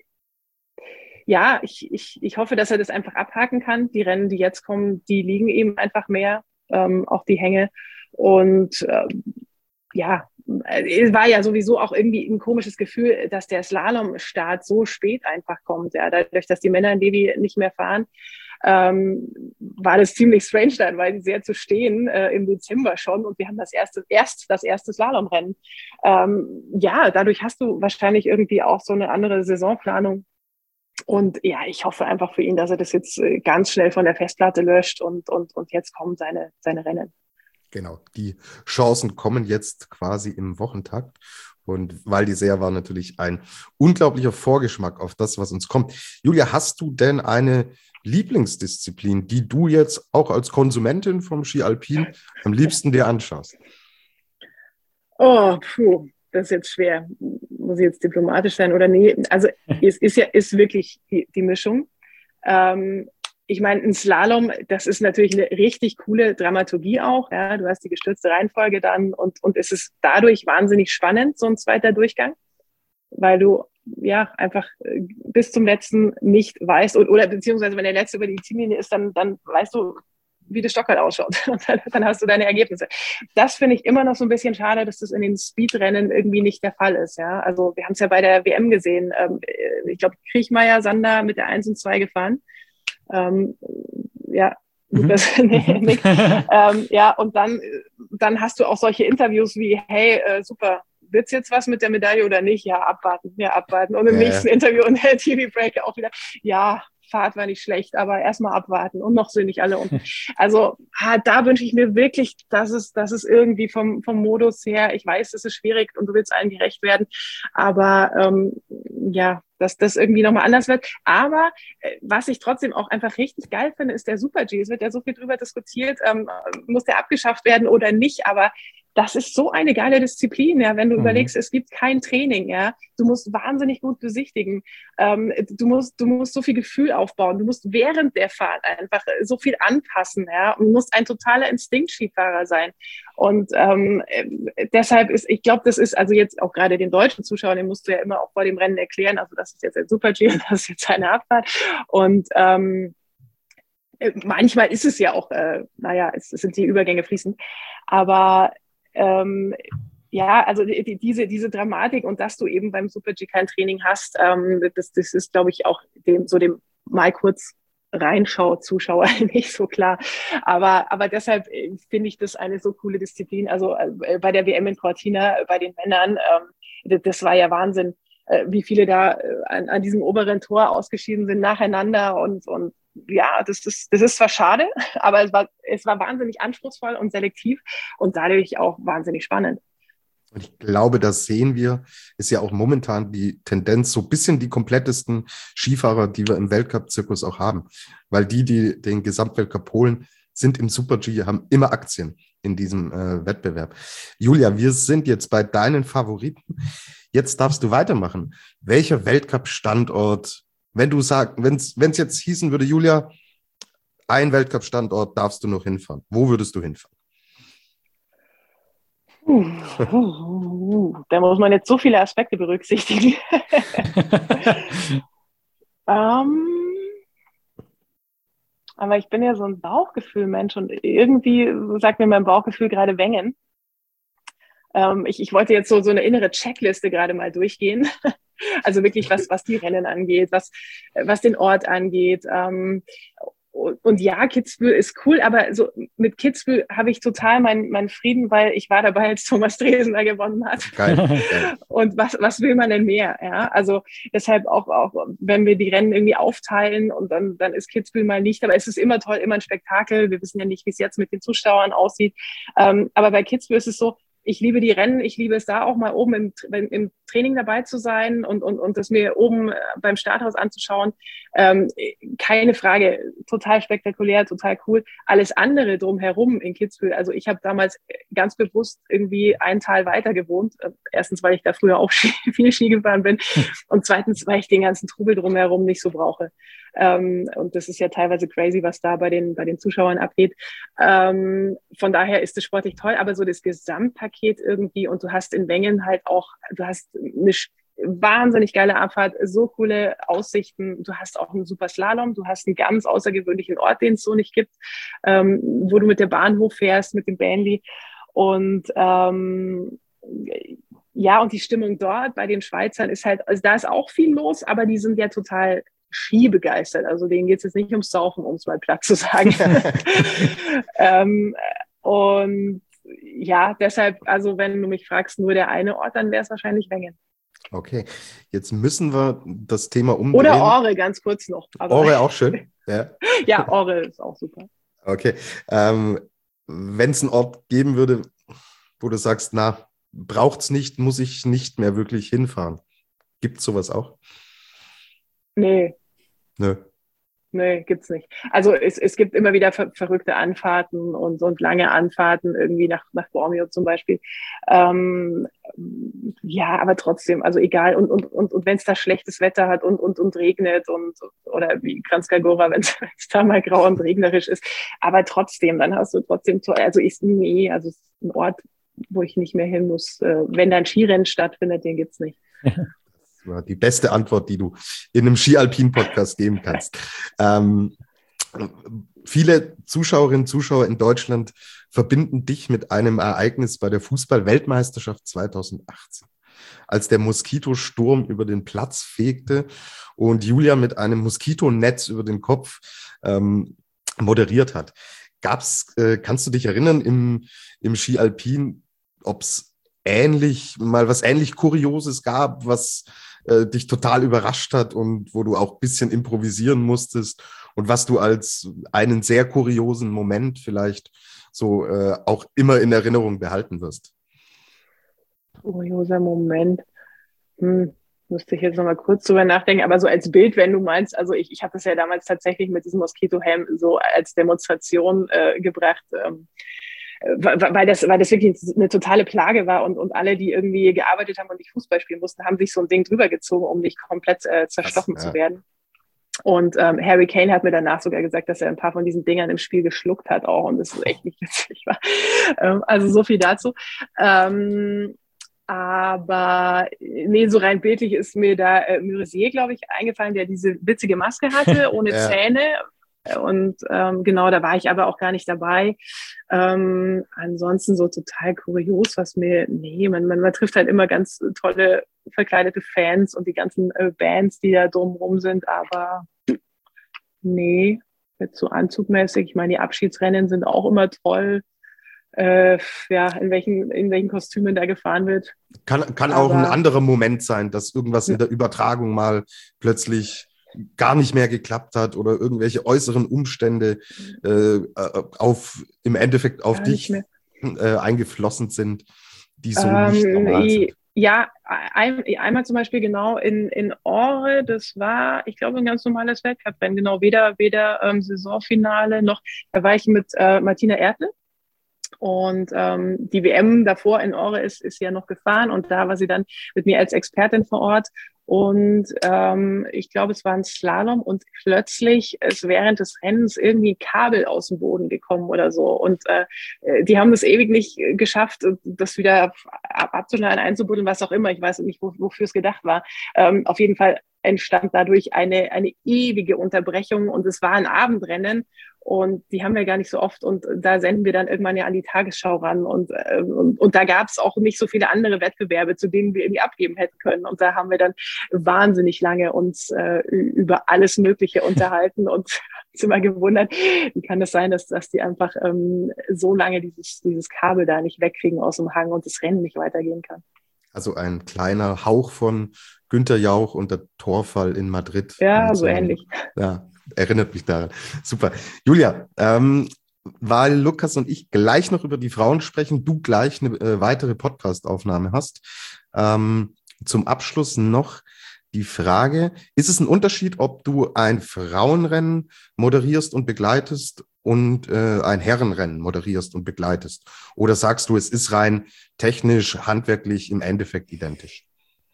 ja, ich, ich, ich hoffe, dass er das einfach abhaken kann. Die Rennen, die jetzt kommen, die liegen ihm einfach mehr, ähm, auch die Hänge. Und äh, ja, es war ja sowieso auch irgendwie ein komisches Gefühl, dass der Slalomstart so spät einfach kommt. Ja, dadurch, dass die Männer in Levi nicht mehr fahren, ähm, war das ziemlich strange dann, weil die sehr zu stehen äh, im Dezember schon und wir haben das erste, erst das erste Slalomrennen. Ähm, ja, dadurch hast du wahrscheinlich irgendwie auch so eine andere Saisonplanung. Und ja, ich hoffe einfach für ihn, dass er das jetzt ganz schnell von der Festplatte löscht und, und, und jetzt kommen seine, seine Rennen.
Genau, die Chancen kommen jetzt quasi im Wochentakt. Und Val d'Isère war natürlich ein unglaublicher Vorgeschmack auf das, was uns kommt. Julia, hast du denn eine Lieblingsdisziplin, die du jetzt auch als Konsumentin vom Ski Alpin am liebsten dir anschaust?
Oh, puh, das ist jetzt schwer. Muss ich jetzt diplomatisch sein oder nee? Also es ist ja ist wirklich die, die Mischung. Ähm, Ich meine, ein Slalom, das ist natürlich eine richtig coole Dramaturgie auch. Ja, du hast die gestürzte Reihenfolge dann und, und es ist dadurch wahnsinnig spannend, so ein zweiter Durchgang, weil du ja, einfach äh, bis zum letzten nicht weißt oder, oder beziehungsweise wenn der Letzte über die Ziellinie ist, dann, dann weißt du, wie das Stock halt ausschaut. Und dann, dann hast du deine Ergebnisse. Das finde ich immer noch so ein bisschen schade, dass das in den Speedrennen irgendwie nicht der Fall ist. Ja, also wir haben es ja bei der W M gesehen. Ähm, ich glaube, Kriechmeier, Sander mit der eins und zwei gefahren. Ähm, ja,
Mhm.
das, nee, nee. ähm, ja, und dann, dann hast du auch solche Interviews wie, hey, äh, super, wird's jetzt was mit der Medaille oder nicht? Ja, abwarten, ja, abwarten. Und im
Ja.
nächsten Interview und der T V-Break auch wieder, ja, Fahrt war nicht schlecht, aber erstmal abwarten und noch sind nicht alle unten. Also ah, da wünsche ich mir wirklich, dass es, dass es irgendwie vom, vom Modus her, ich weiß, es ist schwierig und du willst allen gerecht werden, aber ähm, ja, dass das irgendwie nochmal anders wird. Aber äh, was ich trotzdem auch einfach richtig geil finde, ist der Super-G. Es wird ja so viel drüber diskutiert, ähm, muss der abgeschafft werden oder nicht, aber das ist so eine geile Disziplin, ja, wenn du mhm. überlegst, es gibt kein Training, ja. Du musst wahnsinnig gut besichtigen. Ähm, du musst, du musst so viel Gefühl aufbauen. Du musst während der Fahrt einfach so viel anpassen, ja. Und du musst ein totaler Instinkt-Skifahrer sein. Und ähm, deshalb ist, ich glaube, das ist also jetzt auch gerade den deutschen Zuschauern, den musst du ja immer auch vor dem Rennen erklären. Also das ist jetzt ein Super-G und das ist jetzt eine Abfahrt. Und ähm, manchmal ist es ja auch, äh, naja, es, es sind die Übergänge fließend. Aber Ähm, ja, also die, diese, diese Dramatik und dass du eben beim Super-G kein Training hast, ähm, das, das ist, glaube ich, auch dem, so dem mal kurz Reinschau-Zuschauer nicht so klar. Aber, aber deshalb finde ich das eine so coole Disziplin. Also äh, bei der W M in Cortina, bei den Männern, ähm, das war ja Wahnsinn, äh, wie viele da äh, an, an diesem oberen Tor ausgeschieden sind nacheinander und, und ja, das ist, das ist zwar schade, aber es war, es war wahnsinnig anspruchsvoll und selektiv und dadurch auch wahnsinnig spannend.
Und ich glaube, das sehen wir, ist ja auch momentan die Tendenz, so ein bisschen die komplettesten Skifahrer, die wir im Weltcup-Zirkus auch haben. Weil die, die den Gesamtweltcup holen, sind im Super-G, haben immer Aktien in diesem äh, Wettbewerb. Julia, wir sind jetzt bei deinen Favoriten. Jetzt darfst du weitermachen. Welcher Weltcup-Standort, wenn du sagst, wenn es jetzt hießen würde, Julia, ein Weltcup-Standort darfst du noch hinfahren. Wo würdest du hinfahren?
Uh, uh, uh, da muss man jetzt so viele Aspekte berücksichtigen. um, aber ich bin ja so ein Bauchgefühl-Mensch und irgendwie sagt mir mein Bauchgefühl gerade Wengen. Um, ich, ich wollte jetzt so, so eine innere Checkliste gerade mal durchgehen. Also wirklich, was, was die Rennen angeht, was, was den Ort angeht. Ähm, und, und ja, Kitzbühel ist cool, aber so mit Kitzbühel habe ich total meinen mein Frieden, weil ich war dabei, als Thomas Dresner gewonnen hat.
Geil, geil.
Und was, was will man denn mehr? Ja, also deshalb auch, auch, wenn wir die Rennen irgendwie aufteilen und dann, dann ist Kitzbühel mal nicht, aber es ist immer toll, immer ein Spektakel. Wir wissen ja nicht, wie es jetzt mit den Zuschauern aussieht. Ähm, aber bei Kitzbühel ist es so, ich liebe die Rennen, ich liebe es da auch mal oben im, im Training dabei zu sein und, und, und das mir oben beim Starthaus anzuschauen. Ähm, keine Frage, total spektakulär, total cool. Alles andere drumherum in Kitzbühel, also ich habe damals ganz bewusst irgendwie ein Tal weiter gewohnt. Erstens, weil ich da früher auch viel Ski gefahren bin und zweitens, weil ich den ganzen Trubel drumherum nicht so brauche. Ähm, und das ist ja teilweise crazy, was da bei den, bei den Zuschauern abgeht. Ähm, von daher ist es sportlich toll, aber so das Gesamtpaket irgendwie und du hast in Wengen halt auch, du hast eine wahnsinnig geile Abfahrt, so coole Aussichten, du hast auch einen super Slalom, du hast einen ganz außergewöhnlichen Ort, den es so nicht gibt, ähm, wo du mit der Bahn hochfährst, mit dem Bähnli und ähm, ja, und die Stimmung dort bei den Schweizern ist halt, also da ist auch viel los, aber die sind ja total Ski begeistert. Also denen geht es jetzt nicht ums Saufen, um es mal platt zu sagen. ähm, und ja, deshalb, also wenn du mich fragst, nur der eine Ort, dann wäre es wahrscheinlich Wengen.
Okay, jetzt müssen wir das Thema umdrehen.
Oder Ore, ganz kurz noch.
Aber Ore auch schön. Ja,
ja, Ore ist auch super.
Okay, ähm, wenn es einen Ort geben würde, wo du sagst, na, braucht es nicht, muss ich nicht mehr wirklich hinfahren. Gibt es sowas auch?
Nee.
Nö.
Nee, gibt's nicht. Also es, es gibt immer wieder ver verrückte Anfahrten und, und lange Anfahrten, irgendwie nach, nach Bormio zum Beispiel. Ähm, ja, aber trotzdem, also egal. Und, und, und, und wenn es da schlechtes Wetter hat und, und, und regnet und oder wie Kranjska Gora, wenn es da mal grau und regnerisch ist. Aber trotzdem, dann hast du trotzdem, also ich, nee, also es ist ein Ort, wo ich nicht mehr hin muss. Wenn da ein Skirennen stattfindet, den gibt's nicht.
war die beste Antwort, die du in einem Ski-Alpin-Podcast geben kannst. Ähm, viele Zuschauerinnen und Zuschauer in Deutschland verbinden dich mit einem Ereignis bei der Fußball-Weltmeisterschaft zweitausendachtzehn, als der Moskitosturm über den Platz fegte und Julia mit einem Moskitonetz über den Kopf ähm, moderiert hat. Gab's, äh, kannst du dich erinnern, im, im Ski Alpin, ob es ähnlich, mal was ähnlich Kurioses gab, was äh, dich total überrascht hat und wo du auch ein bisschen improvisieren musstest und was du als einen sehr kuriosen Moment vielleicht so äh, auch immer in Erinnerung behalten wirst?
Kurioser Moment. Hm, müsste ich jetzt nochmal kurz drüber nachdenken, aber so als Bild, wenn du meinst, also ich, ich habe das ja damals tatsächlich mit diesem Moskitohelm so als Demonstration äh, gebracht, ähm, weil das, weil das wirklich eine totale Plage war und, und alle, die irgendwie gearbeitet haben und nicht Fußball spielen mussten, haben sich so ein Ding drüber gezogen, um nicht komplett äh, zerstochen zu werden. Und ähm, Harry Kane hat mir danach sogar gesagt, dass er ein paar von diesen Dingern im Spiel geschluckt hat auch und das ist echt nicht witzig war. Ähm, also so viel dazu. Ähm, aber nee, so rein bildlich ist mir da äh, Murisier, glaube ich, eingefallen, der diese witzige Maske hatte, ohne ja. Zähne. Und ähm, genau, da war ich aber auch gar nicht dabei. Ähm, ansonsten so total kurios, was mir, nee, man, man, man trifft halt immer ganz tolle verkleidete Fans und die ganzen äh, Bands, die da drumherum sind, aber nee, jetzt so anzugmäßig. Ich meine, die Abschiedsrennen sind auch immer toll. Äh, ja, in welchen, in welchen Kostümen da gefahren wird.
Kann, kann auch ein anderer Moment sein, dass irgendwas in der Übertragung mal plötzlich gar nicht mehr geklappt hat oder irgendwelche äußeren Umstände äh, auf, im Endeffekt auf dich äh, eingeflossen sind, die so ähm, nicht normal sind.
Ja, ein, einmal zum Beispiel genau in, in Åre, das war, ich glaube, ein ganz normales Weltcuprennen, genau, weder, weder ähm, Saisonfinale noch, da war ich mit äh, Martina Erdle. Und ähm, die W M davor in Åre ist, ist ja noch gefahren und da war sie dann mit mir als Expertin vor Ort. Und ähm, ich glaube, es war ein Slalom und plötzlich ist während des Rennens irgendwie ein Kabel aus dem Boden gekommen oder so. Und äh, die haben das ewig nicht geschafft, das wieder abzuschneiden, einzubuddeln, was auch immer. Ich weiß nicht, wofür es gedacht war. Ähm, auf jeden Fall entstand dadurch eine, eine ewige Unterbrechung und es war ein Abendrennen. Und die haben wir gar nicht so oft und da senden wir dann irgendwann ja an die Tagesschau ran und, äh, und, und da gab es auch nicht so viele andere Wettbewerbe, zu denen wir irgendwie abgeben hätten können. Und da haben wir dann wahnsinnig lange uns äh, über alles Mögliche unterhalten und uns immer gewundert, wie kann es sein, dass, dass die einfach ähm, so lange dieses, dieses Kabel da nicht wegkriegen aus dem Hang und das Rennen nicht weitergehen kann.
Also ein kleiner Hauch von Günther Jauch und der Torfall in Madrid.
Ja,
und
so ähnlich.
Ja. Erinnert mich daran. Super. Julia, ähm, weil Lukas und ich gleich noch über die Frauen sprechen, du gleich eine äh, weitere Podcast-Aufnahme hast. Ähm, zum Abschluss noch die Frage, ist es ein Unterschied, ob du ein Frauenrennen moderierst und begleitest und äh, ein Herrenrennen moderierst und begleitest? Oder sagst du, es ist rein technisch, handwerklich im Endeffekt identisch?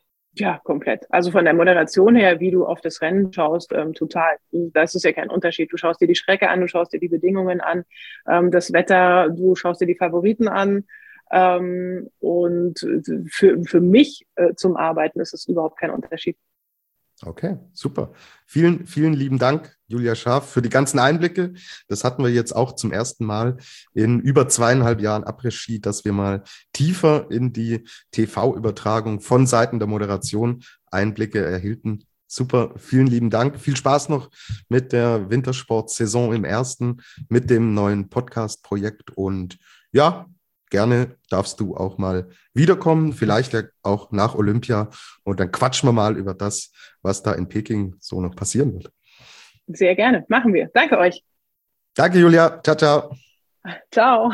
Ja, komplett. Also von der Moderation her, wie du auf das Rennen schaust, ähm, total. Das ist ja kein Unterschied. Du schaust dir die Strecke an, du schaust dir die Bedingungen an, ähm, das Wetter, du schaust dir die Favoriten an. Ähm, und für, für mich äh, zum Arbeiten ist es überhaupt kein Unterschied.
Okay, super. Vielen, vielen lieben Dank, Julia Schaaf, für die ganzen Einblicke. Das hatten wir jetzt auch zum ersten Mal in über zweieinhalb Jahren Après-Ski, dass wir mal tiefer in die T V-Übertragung von Seiten der Moderation Einblicke erhielten. Super, vielen lieben Dank. Viel Spaß noch mit der Wintersport-Saison im Ersten, mit dem neuen Podcast-Projekt und ja, gerne darfst du auch mal wiederkommen, vielleicht ja auch nach Olympia und dann quatschen wir mal über das, was da in Peking so noch passieren wird.
Sehr gerne, machen wir. Danke euch.
Danke, Julia. Ciao, ciao.
Ciao.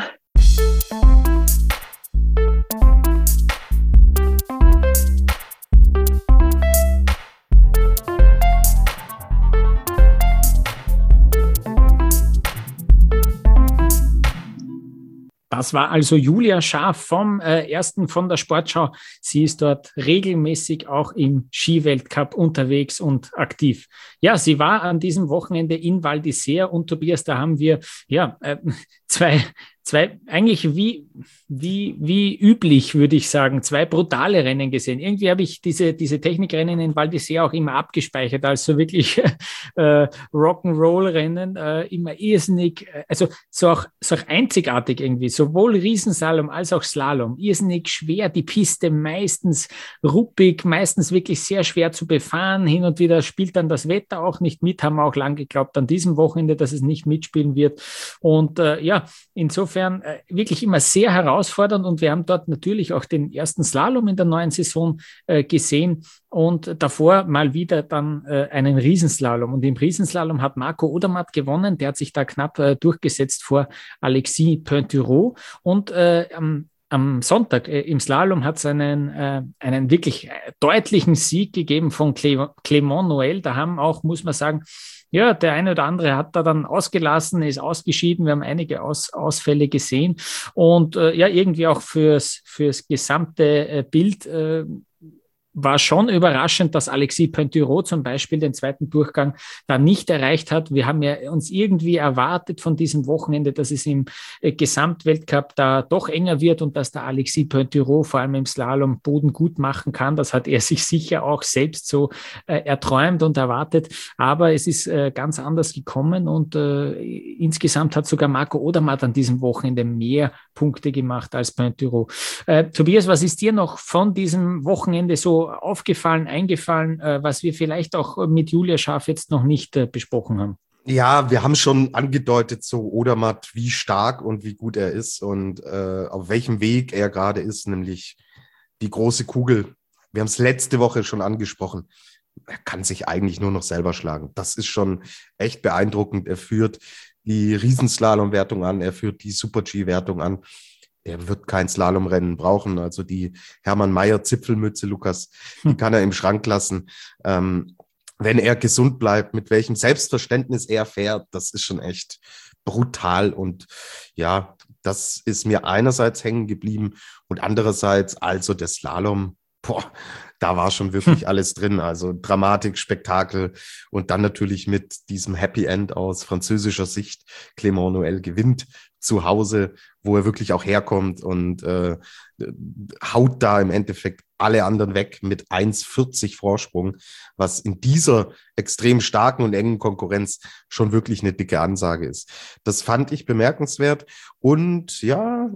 Das war also Julia Schaaf vom äh, Ersten von der Sportschau. Sie ist dort regelmäßig auch im Skiweltcup unterwegs und aktiv. Ja, sie war an diesem Wochenende in Val d'Isère und Tobias, da haben wir ja äh, zwei zwei eigentlich wie, wie, wie üblich, würde ich sagen, zwei brutale Rennen gesehen. Irgendwie habe ich diese, diese Technikrennen in Val d'Isère auch immer abgespeichert, als so wirklich äh, Rock'n'Roll-Rennen, äh, immer irrsinnig, also so auch, so auch einzigartig irgendwie, sowohl Riesenslalom als auch Slalom, irrsinnig schwer, die Piste meistens ruppig, meistens wirklich sehr schwer zu befahren, hin und wieder spielt dann das Wetter auch nicht mit, haben wir auch lang geglaubt an diesem Wochenende, dass es nicht mitspielen wird und äh, ja, insofern äh, wirklich immer sehr herausfordernd und wir haben dort natürlich auch den ersten Slalom in der neuen Saison äh, gesehen und davor mal wieder dann äh, einen Riesenslalom und im Riesenslalom hat Marco Odermatt gewonnen, der hat sich da knapp äh, durchgesetzt vor Alexis Pinturault und äh, am Am Sonntag äh, im Slalom hat es einen, äh, einen wirklich deutlichen Sieg gegeben von Cle- Clément Noël. Da haben auch, muss man sagen, ja, der eine oder andere hat da dann ausgelassen, ist ausgeschieden. Wir haben einige Aus- Ausfälle gesehen und äh, ja, irgendwie auch fürs, fürs gesamte äh, Bild äh, war schon überraschend, dass Alexis Pinturault zum Beispiel den zweiten Durchgang da nicht erreicht hat. Wir haben ja uns irgendwie erwartet von diesem Wochenende, dass es im äh, Gesamtweltcup da doch enger wird und dass der Alexis Pinturault vor allem im Slalom Boden gut machen kann. Das hat er sich sicher auch selbst so äh, erträumt und erwartet. Aber es ist äh, ganz anders gekommen und äh, insgesamt hat sogar Marco Odermatt an diesem Wochenende mehr Punkte gemacht als Pinturault. Äh, Tobias, was ist dir noch von diesem Wochenende so aufgefallen, eingefallen, äh, was wir vielleicht auch mit Julia Scharf jetzt noch nicht äh, besprochen haben?
Ja, wir haben schon angedeutet, so Odermatt, wie stark und wie gut er ist und äh, auf welchem Weg er gerade ist, nämlich die große Kugel. Wir haben es letzte Woche schon angesprochen. Er kann sich eigentlich nur noch selber schlagen. Das ist schon echt beeindruckend. Er führt die Riesenslalom-Wertung an, er führt die Super-G-Wertung an. Er wird kein Slalomrennen brauchen. Also die Hermann Mayer Zipfelmütze, Lukas, die kann er im Schrank lassen. Ähm, wenn er gesund bleibt, mit welchem Selbstverständnis er fährt, das ist schon echt brutal. Und ja, das ist mir einerseits hängen geblieben und andererseits also der Slalom, boah, da war schon wirklich alles drin. Also Dramatik, Spektakel und dann natürlich mit diesem Happy End aus französischer Sicht. Clément Noël gewinnt zu Hause, wo er wirklich auch herkommt und äh, haut da im Endeffekt alle anderen weg mit eins vierzig Vorsprung, was in dieser extrem starken und engen Konkurrenz schon wirklich eine dicke Ansage ist. Das fand ich bemerkenswert und ja,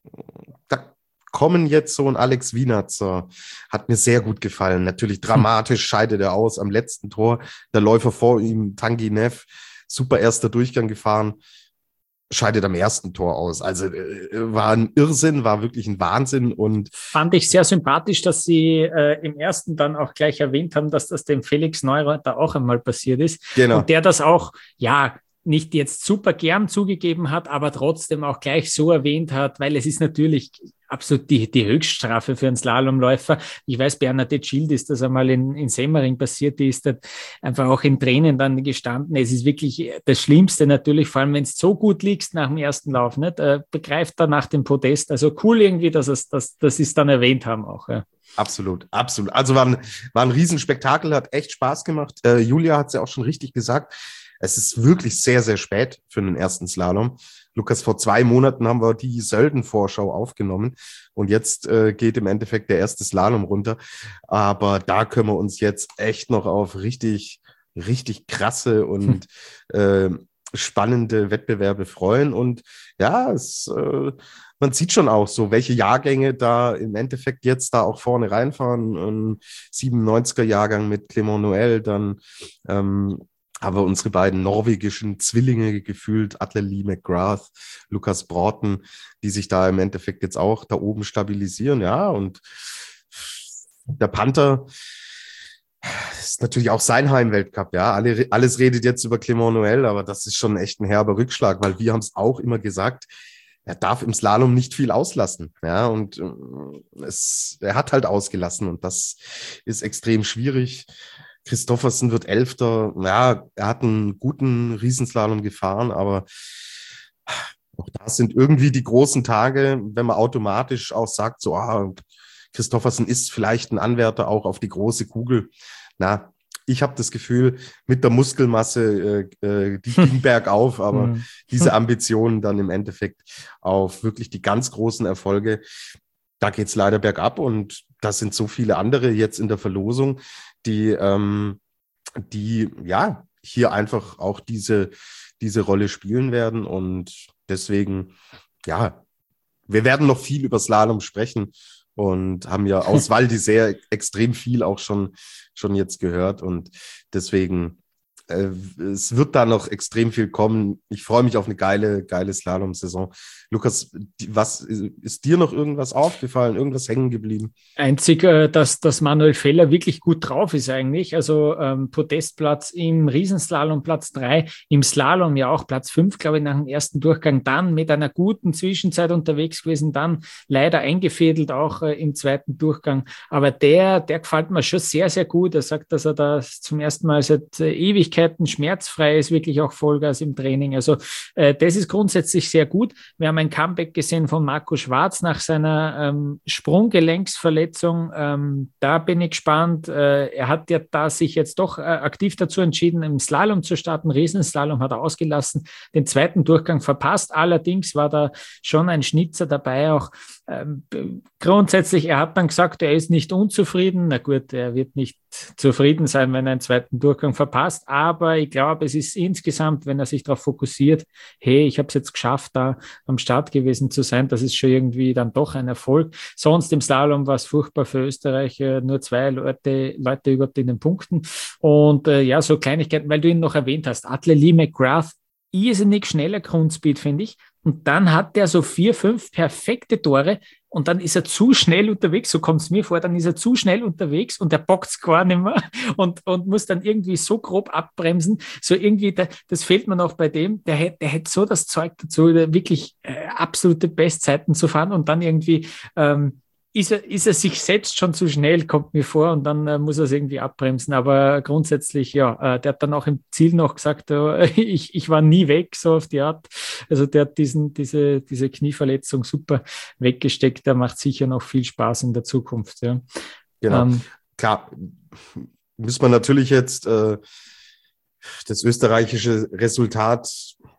da kommen jetzt so ein Alex Wienerzer, hat mir sehr gut gefallen. Natürlich dramatisch scheidet er aus am letzten Tor. Der Läufer vor ihm, Tanguy Neff, super erster Durchgang gefahren, scheidet am ersten Tor aus. Also äh, war ein Irrsinn, war wirklich ein Wahnsinn. Und
fand ich sehr sympathisch, dass Sie äh, im ersten dann auch gleich erwähnt haben, dass das dem Felix Neureuter auch einmal passiert ist.
Genau.
Und der das auch, ja, nicht jetzt super gern zugegeben hat, aber trotzdem auch gleich so erwähnt hat, weil es ist natürlich absolut die, die Höchststrafe für einen Slalomläufer. Ich weiß, Bernadette Schild ist das einmal in, in Semmering passiert, die ist dann einfach auch in Tränen dann gestanden. Es ist wirklich das Schlimmste natürlich, vor allem wenn es so gut liegst nach dem ersten Lauf, nicht? Äh, begreift er nach dem Podest. Also cool irgendwie, dass es, dass, dass sie es dann erwähnt haben auch. Ja.
Absolut, absolut. Also war ein, war ein Riesenspektakel, hat echt Spaß gemacht. Äh, Julia hat es ja auch schon richtig gesagt. Es ist wirklich sehr, sehr spät für den ersten Slalom. Lukas, vor zwei Monaten haben wir die Sölden-Vorschau aufgenommen und jetzt äh, geht im Endeffekt der erste Slalom runter. Aber da können wir uns jetzt echt noch auf richtig, richtig krasse und äh, spannende Wettbewerbe freuen. Und ja, es, äh, man sieht schon auch so, welche Jahrgänge da im Endeffekt jetzt da auch vorne reinfahren. Ein siebenundneunziger Jahrgang mit Clément Noël, dann ähm, aber unsere beiden norwegischen Zwillinge gefühlt, Atle Lee McGrath, Lukas Broughton, die sich da im Endeffekt jetzt auch da oben stabilisieren. Ja, und der Panther ist natürlich auch sein Heimweltcup. Ja, Alle, alles redet jetzt über Clément Noël, aber das ist schon echt ein herber Rückschlag, weil wir haben es auch immer gesagt, er darf im Slalom nicht viel auslassen. Ja, und äh, es, er hat halt ausgelassen und das ist extrem schwierig. Christoffersen wird Elfter. Ja, er hat einen guten Riesenslalom gefahren, aber auch da sind irgendwie die großen Tage, wenn man automatisch auch sagt, so, ah, Christoffersen ist vielleicht ein Anwärter auch auf die große Kugel. Na, ich habe das Gefühl, mit der Muskelmasse, äh, äh, die ging bergauf, aber
Mhm.
diese Ambitionen dann im Endeffekt auf wirklich die ganz großen Erfolge, da geht's leider bergab und da sind so viele andere jetzt in der Verlosung, die, ähm, die ja hier einfach auch diese, diese Rolle spielen werden und deswegen, ja, wir werden noch viel über Slalom sprechen und haben ja aus Val d'Isère extrem viel auch schon, schon jetzt gehört und deswegen, äh, es wird da noch extrem viel kommen. Ich freue mich auf eine geile, geile Slalom-Saison. Lukas, die, was ist dir noch irgendwas aufgefallen, irgendwas hängen geblieben?
Einzig, äh, dass, dass Manuel Feller wirklich gut drauf ist eigentlich. Also ähm, Podestplatz im Riesenslalom Platz drei, im Slalom ja auch Platz fünf, glaube ich, nach dem ersten Durchgang. Dann mit einer guten Zwischenzeit unterwegs gewesen, dann leider eingefädelt auch äh, im zweiten Durchgang. Aber der, der gefällt mir schon sehr, sehr gut. Er sagt, dass er da zum ersten Mal seit äh, Ewigkeiten schmerzfrei ist, wirklich auch Vollgas im Training. Also äh, das ist grundsätzlich sehr gut. Wir haben ein Comeback gesehen von Marco Schwarz nach seiner ähm, Sprunggelenksverletzung. Ähm, da bin ich gespannt. Äh, er hat ja da sich jetzt doch äh, aktiv dazu entschieden, im Slalom zu starten. Riesenslalom hat er ausgelassen, den zweiten Durchgang verpasst. Allerdings war da schon ein Schnitzer dabei auch. Ähm, grundsätzlich, er hat dann gesagt, er ist nicht unzufrieden. Na gut, er wird nicht zufrieden sein, wenn er einen zweiten Durchgang verpasst. Aber ich glaube, es ist insgesamt, wenn er sich darauf fokussiert, hey, ich habe es jetzt geschafft, da am Start gewesen zu sein, das ist schon irgendwie dann doch ein Erfolg. Sonst im Slalom war es furchtbar für Österreich, nur zwei Leute, Leute überhaupt in den Punkten. Und äh, ja, so Kleinigkeiten, weil du ihn noch erwähnt hast. Atle Lee McGrath, irrsinnig schneller Grundspeed, finde ich. Und dann hat der so vier, fünf perfekte Tore und dann ist er zu schnell unterwegs, so kommt es mir vor, dann ist er zu schnell unterwegs und er bockt es gar nicht mehr und, und muss dann irgendwie so grob abbremsen, so irgendwie, da, das fehlt mir noch bei dem, der hätte der hätte so das Zeug dazu, wirklich äh, absolute Bestzeiten zu fahren und dann irgendwie ähm, Ist er, ist er sich selbst schon zu schnell, kommt mir vor, und dann äh, muss er es irgendwie abbremsen. Aber grundsätzlich, ja, äh, der hat dann auch im Ziel noch gesagt, äh, ich, ich war nie weg, so auf die Art. Also der hat diesen, diese, diese Knieverletzung super weggesteckt. Der macht sicher noch viel Spaß in der Zukunft. Ja.
Genau.
Ähm,
Klar, muss man natürlich jetzt äh, das österreichische Resultat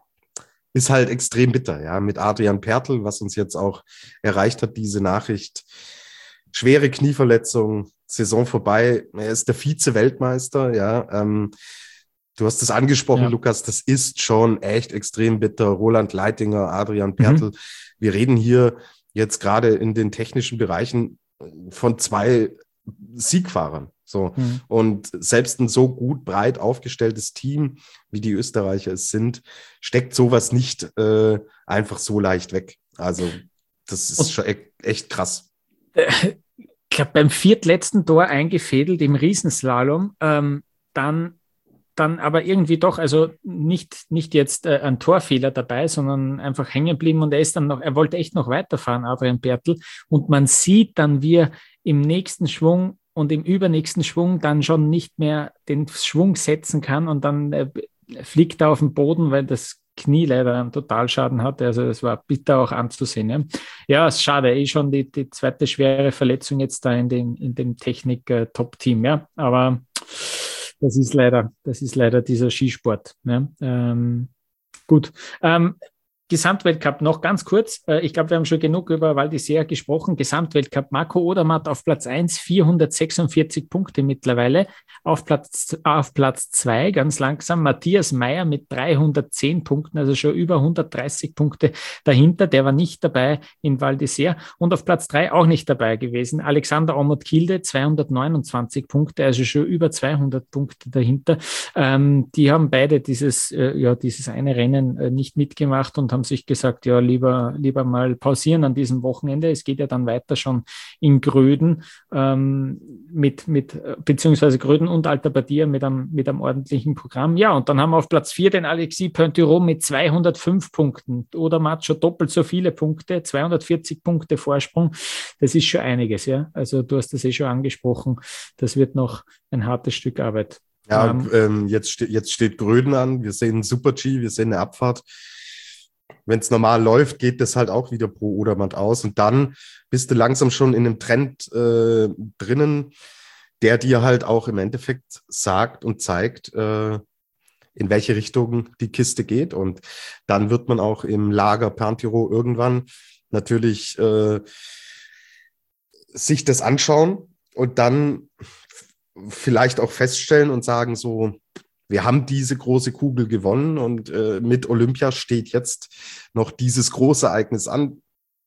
ist halt extrem bitter, ja, mit Adrian Pertl, was uns jetzt auch erreicht hat, diese Nachricht. Schwere Knieverletzung, Saison vorbei, er ist der Vize-Weltmeister, ja. Ähm, du hast es angesprochen, ja. Lukas, das ist schon echt extrem bitter. Roland Leitinger, Adrian Pertl. Mhm. Wir reden hier jetzt gerade in den technischen Bereichen von zwei Siegfahrern. So. Mhm. Und selbst ein so gut breit aufgestelltes Team, wie die Österreicher es sind, steckt sowas nicht äh, einfach so leicht weg. Also das ist Und, schon e- echt krass.
Äh, ich glaube, beim viertletzten Tor eingefädelt im Riesenslalom, ähm, dann, dann aber irgendwie doch, also nicht, nicht jetzt äh, ein Torfehler dabei, sondern einfach hängen geblieben, und er ist dann noch, er wollte echt noch weiterfahren, Adrian Pertl, und man sieht dann, wie er im nächsten Schwung und im übernächsten Schwung dann schon nicht mehr den Schwung setzen kann, und dann äh, fliegt er auf den Boden, weil das Knie leider einen Totalschaden hatte. Also das war bitter auch anzusehen. Ja, ja, ist schade. Eh schon die, die zweite schwere Verletzung jetzt da in, den, in dem Technik-Top-Team. Ja, aber das ist leider, das ist leider dieser Skisport. Ja. Ähm, gut. Ähm, Gesamtweltcup noch ganz kurz. Ich glaube, wir haben schon genug über Val d'Isère gesprochen. Gesamtweltcup, Marco Odermatt auf Platz eins, vierhundertsechsundvierzig Punkte mittlerweile. Auf Platz, auf Platz zwei, ganz langsam, Matthias Mayr mit dreihundertzehn Punkten, also schon über hundertdreißig Punkte dahinter. Der war nicht dabei in Val d'Isère. Und auf Platz drei auch nicht dabei gewesen, Alexander Omot-Kilde, zweihundertneunundzwanzig Punkte, also schon über zweihundert Punkte dahinter. Ähm, die haben beide dieses, äh, ja, dieses eine Rennen äh, nicht mitgemacht und haben sich gesagt, ja, lieber, lieber mal pausieren an diesem Wochenende. Es geht ja dann weiter schon in Gröden, ähm, mit, mit, beziehungsweise Gröden und Alta Badia mit einem, mit einem ordentlichen Programm. Ja, und dann haben wir auf Platz vier den Alexis Pointureau mit zweihundertfünf Punkten. Odermatt schon doppelt so viele Punkte, zweihundertvierzig Punkte Vorsprung. Das ist schon einiges, ja. Also du hast das eh schon angesprochen. Das wird noch ein hartes Stück Arbeit.
Ja, ähm, ähm, jetzt, ste- jetzt steht Gröden an. Wir sehen Super-G, wir sehen eine Abfahrt. Wenn es normal läuft, geht das halt auch wieder pro Odermatt aus. Und dann bist du langsam schon in einem Trend äh, drinnen, der dir halt auch im Endeffekt sagt und zeigt, äh, in welche Richtung die Kiste geht. Und dann wird man auch im Lager Perntiro irgendwann natürlich äh, sich das anschauen und dann vielleicht auch feststellen und sagen so, wir haben diese große Kugel gewonnen und äh, mit Olympia steht jetzt noch dieses große Ereignis an,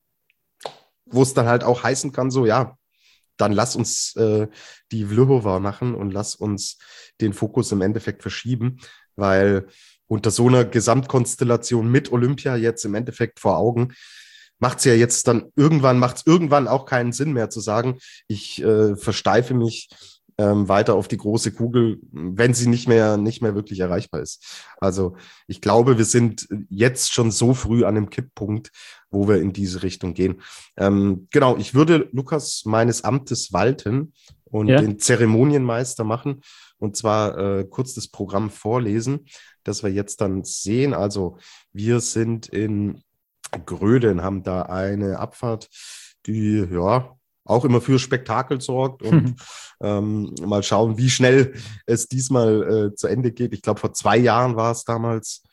wo es dann halt auch heißen kann, so ja, dann lass uns äh, die Vlhova machen und lass uns den Fokus im Endeffekt verschieben, weil unter so einer Gesamtkonstellation mit Olympia jetzt im Endeffekt vor Augen macht es ja jetzt dann irgendwann, macht es irgendwann auch keinen Sinn mehr zu sagen, ich äh, versteife mich ähm, weiter auf die große Kugel, wenn sie nicht mehr, nicht mehr wirklich erreichbar ist. Also ich glaube, wir sind jetzt schon so früh an einem Kipppunkt, wo wir in diese Richtung gehen. Ähm, genau, ich würde, Lukas, meines Amtes walten und ja. den Zeremonienmeister machen und zwar äh, kurz das Programm vorlesen, das wir jetzt dann sehen. Also wir sind in Gröden, haben da eine Abfahrt, die ja auch immer für Spektakel sorgt und mhm. ähm, mal schauen, wie schnell es diesmal äh, zu Ende geht. Ich glaube, vor zwei Jahren war es damals,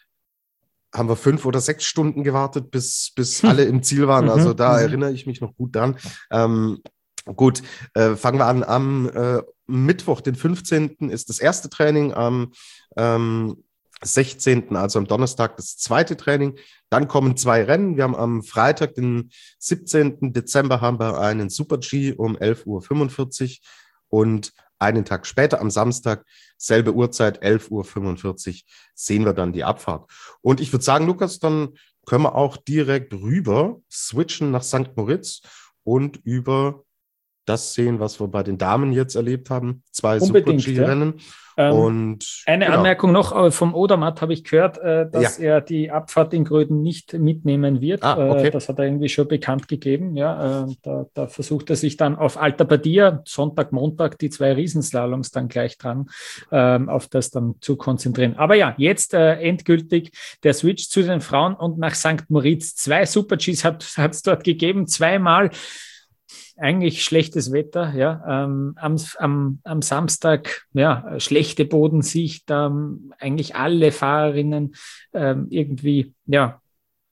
haben wir fünf oder sechs Stunden gewartet, bis, bis alle im Ziel waren. Also da erinnere ich mich noch gut dran. Ähm, gut, äh, fangen wir an. Am äh, Mittwoch, den fünfzehnten ist das erste Training, am ähm, sechzehnten, also am Donnerstag, das zweite Training. Dann kommen zwei Rennen. Wir haben am Freitag, den siebzehnten Dezember, haben wir einen Super-G um elf Uhr fünfundvierzig und einen Tag später, am Samstag, selbe Uhrzeit, elf Uhr fünfundvierzig, sehen wir dann die Abfahrt. Und ich würde sagen, Lukas, dann können wir auch direkt rüber switchen nach Sankt Moritz und über das sehen, was wir bei den Damen jetzt erlebt haben. Zwei Super-G-Rennen. Ja. Ähm, und
eine genau. Anmerkung noch, vom Odermatt habe ich gehört, äh, dass ja. er die Abfahrt in Gröden nicht mitnehmen wird. Ah, okay. äh, das hat er irgendwie schon bekannt gegeben. Ja, äh, da, da versucht er sich dann auf Alta Badia, Sonntag, Montag, die zwei Riesenslaloms dann gleich dran, ähm, auf das dann zu konzentrieren. Aber ja, jetzt äh, endgültig der Switch zu den Frauen und nach Sankt Moritz. Zwei Super-Gs hat es dort gegeben, zweimal. Eigentlich schlechtes Wetter, ja. Ähm, am, am, am Samstag, ja, schlechte Bodensicht, ähm, eigentlich alle Fahrerinnen ähm, irgendwie, ja,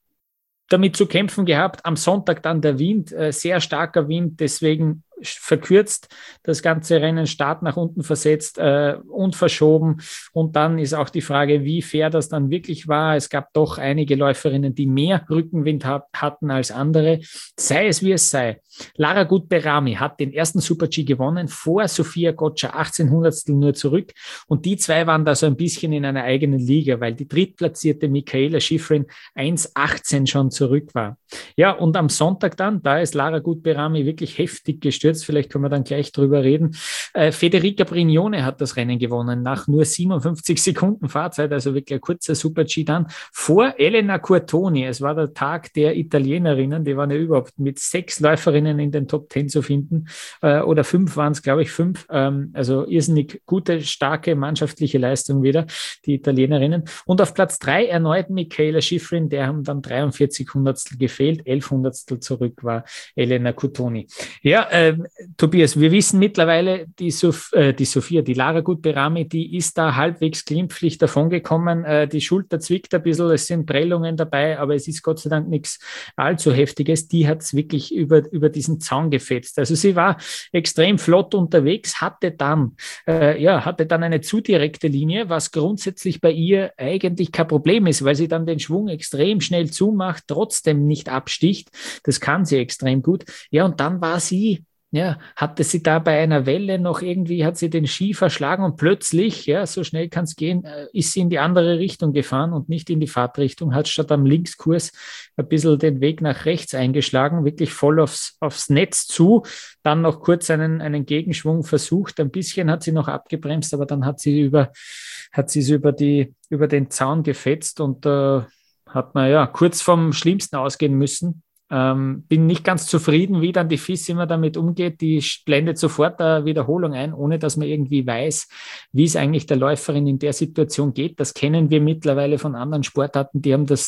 damit zu kämpfen gehabt. Am Sonntag dann der Wind, äh, sehr starker Wind, deswegen verkürzt das ganze Rennen, Start nach unten versetzt äh, und verschoben. Und dann ist auch die Frage, wie fair das dann wirklich war. Es gab doch einige Läuferinnen, die mehr Rückenwind hat, hatten als andere. Sei es wie es sei. Lara Gut-Berami hat den ersten Super-G gewonnen, vor Sophia Gotcha, achtzehn Hundertstel nur zurück. Und die zwei waren da so ein bisschen in einer eigenen Liga, weil die drittplatzierte Michaela Schifrin eins achtzehn schon zurück war. Ja, und am Sonntag dann, da ist Lara Gut-Berami wirklich heftig gestürzt. Vielleicht können wir dann gleich drüber reden. Äh, Federica Brignone hat das Rennen gewonnen, nach nur siebenundfünfzig Sekunden Fahrzeit, also wirklich ein kurzer Super-G dann, vor Elena Curtoni. Es war der Tag der Italienerinnen, die waren ja überhaupt mit sechs Läuferinnen in den Top Ten zu finden, äh, oder fünf waren es, glaube ich, fünf. Ähm, also irrsinnig gute, starke mannschaftliche Leistung wieder, die Italienerinnen. Und auf Platz drei erneut Michaela Schifrin, der haben dann dreiundvierzig Hundertstel gefehlt, elf Hundertstel zurück war Elena Curtoni. Ja, äh, Tobias, wir wissen mittlerweile, die, Sof- äh, die Sophia, die Lara Gut-Berami, die ist da halbwegs glimpflich davongekommen. Äh, die Schulter zwickt ein bisschen, es sind Prellungen dabei, aber es ist Gott sei Dank nichts allzu Heftiges. Die hat es wirklich über, über diesen Zaun gefetzt. Also sie war extrem flott unterwegs, hatte dann, äh, ja, hatte dann eine zu direkte Linie, was grundsätzlich bei ihr eigentlich kein Problem ist, weil sie dann den Schwung extrem schnell zumacht, trotzdem nicht absticht. Das kann sie extrem gut. Ja, und dann war sie Ja, hatte sie da bei einer Welle noch irgendwie, hat sie den Ski verschlagen und plötzlich, ja, so schnell kann es gehen, ist sie in die andere Richtung gefahren und nicht in die Fahrtrichtung, hat statt am Linkskurs ein bisschen den Weg nach rechts eingeschlagen, wirklich voll aufs, aufs Netz zu, dann noch kurz einen, einen Gegenschwung versucht, ein bisschen hat sie noch abgebremst, aber dann hat sie über, hat sie es über die, über den Zaun gefetzt und äh, hat man ja kurz vom Schlimmsten ausgehen müssen. Ähm, bin nicht ganz zufrieden, wie dann die F I S immer damit umgeht. Die blendet sofort eine Wiederholung ein, ohne dass man irgendwie weiß, wie es eigentlich der Läuferin in der Situation geht. Das kennen wir mittlerweile von anderen Sportarten. Die haben das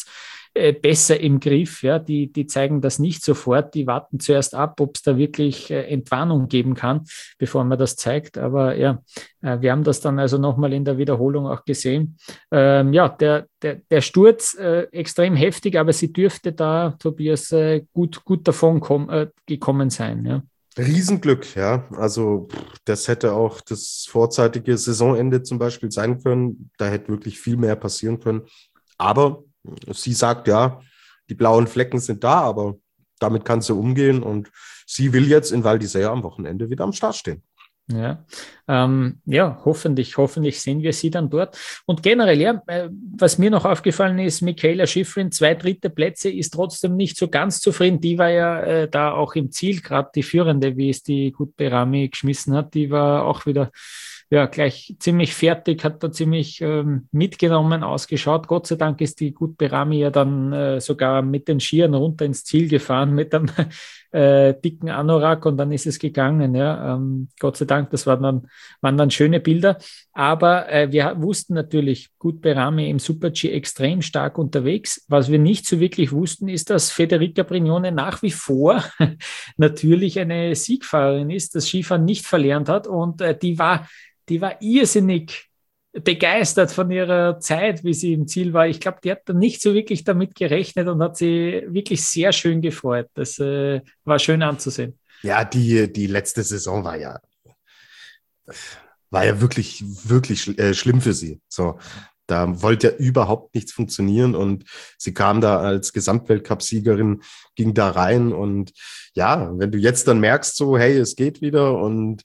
äh, besser im Griff. Ja? Die, die zeigen das nicht sofort. Die warten zuerst ab, ob es da wirklich äh, Entwarnung geben kann, bevor man das zeigt. Aber ja, äh, wir haben das dann also nochmal in der Wiederholung auch gesehen. Ähm, ja, der, der, der Sturz äh, extrem heftig, aber sie dürfte da, Tobias, äh, gut, gut davon komm, äh, gekommen sein. Ja.
Riesenglück, ja. Also das hätte auch das vorzeitige Saisonende zum Beispiel sein können. Da hätte wirklich viel mehr passieren können. Aber sie sagt, ja, die blauen Flecken sind da, aber damit kann sie umgehen. Und sie will jetzt in Val d'Isère am Wochenende wieder am Start stehen.
Ja, ähm, ja, hoffentlich, hoffentlich sehen wir sie dann dort. Und generell, ja, äh, was mir noch aufgefallen ist, Mikaela Shiffrin, zwei dritte Plätze, ist trotzdem nicht so ganz zufrieden. Die war ja äh, da auch im Ziel, gerade die Führende, wie es die Gutberami geschmissen hat, die war auch wieder ja, gleich ziemlich fertig, hat da ziemlich ähm, mitgenommen, ausgeschaut. Gott sei Dank ist die Gutberami ja dann äh, sogar mit den Skiern runter ins Ziel gefahren, mit einem äh, dicken Anorak, und dann ist es gegangen. Ja. Ähm, Gott sei Dank, das waren dann, waren dann schöne Bilder. Aber äh, wir wussten natürlich, Gutberami im Super-G extrem stark unterwegs. Was wir nicht so wirklich wussten, ist, dass Federica Brignone nach wie vor natürlich eine Siegfahrerin ist, das Skifahren nicht verlernt hat, und äh, die war Die war irrsinnig begeistert von ihrer Zeit, wie sie im Ziel war. Ich glaube, die hat da nicht so wirklich damit gerechnet und hat sie wirklich sehr schön gefreut. Das äh, war schön anzusehen.
Ja, die, die letzte Saison war ja, war ja wirklich, wirklich schl- äh, schlimm für sie. So, da wollte ja überhaupt nichts funktionieren, und sie kam da als Gesamtweltcup-Siegerin, ging da rein, und ja, wenn du jetzt dann merkst, so, hey, es geht wieder, und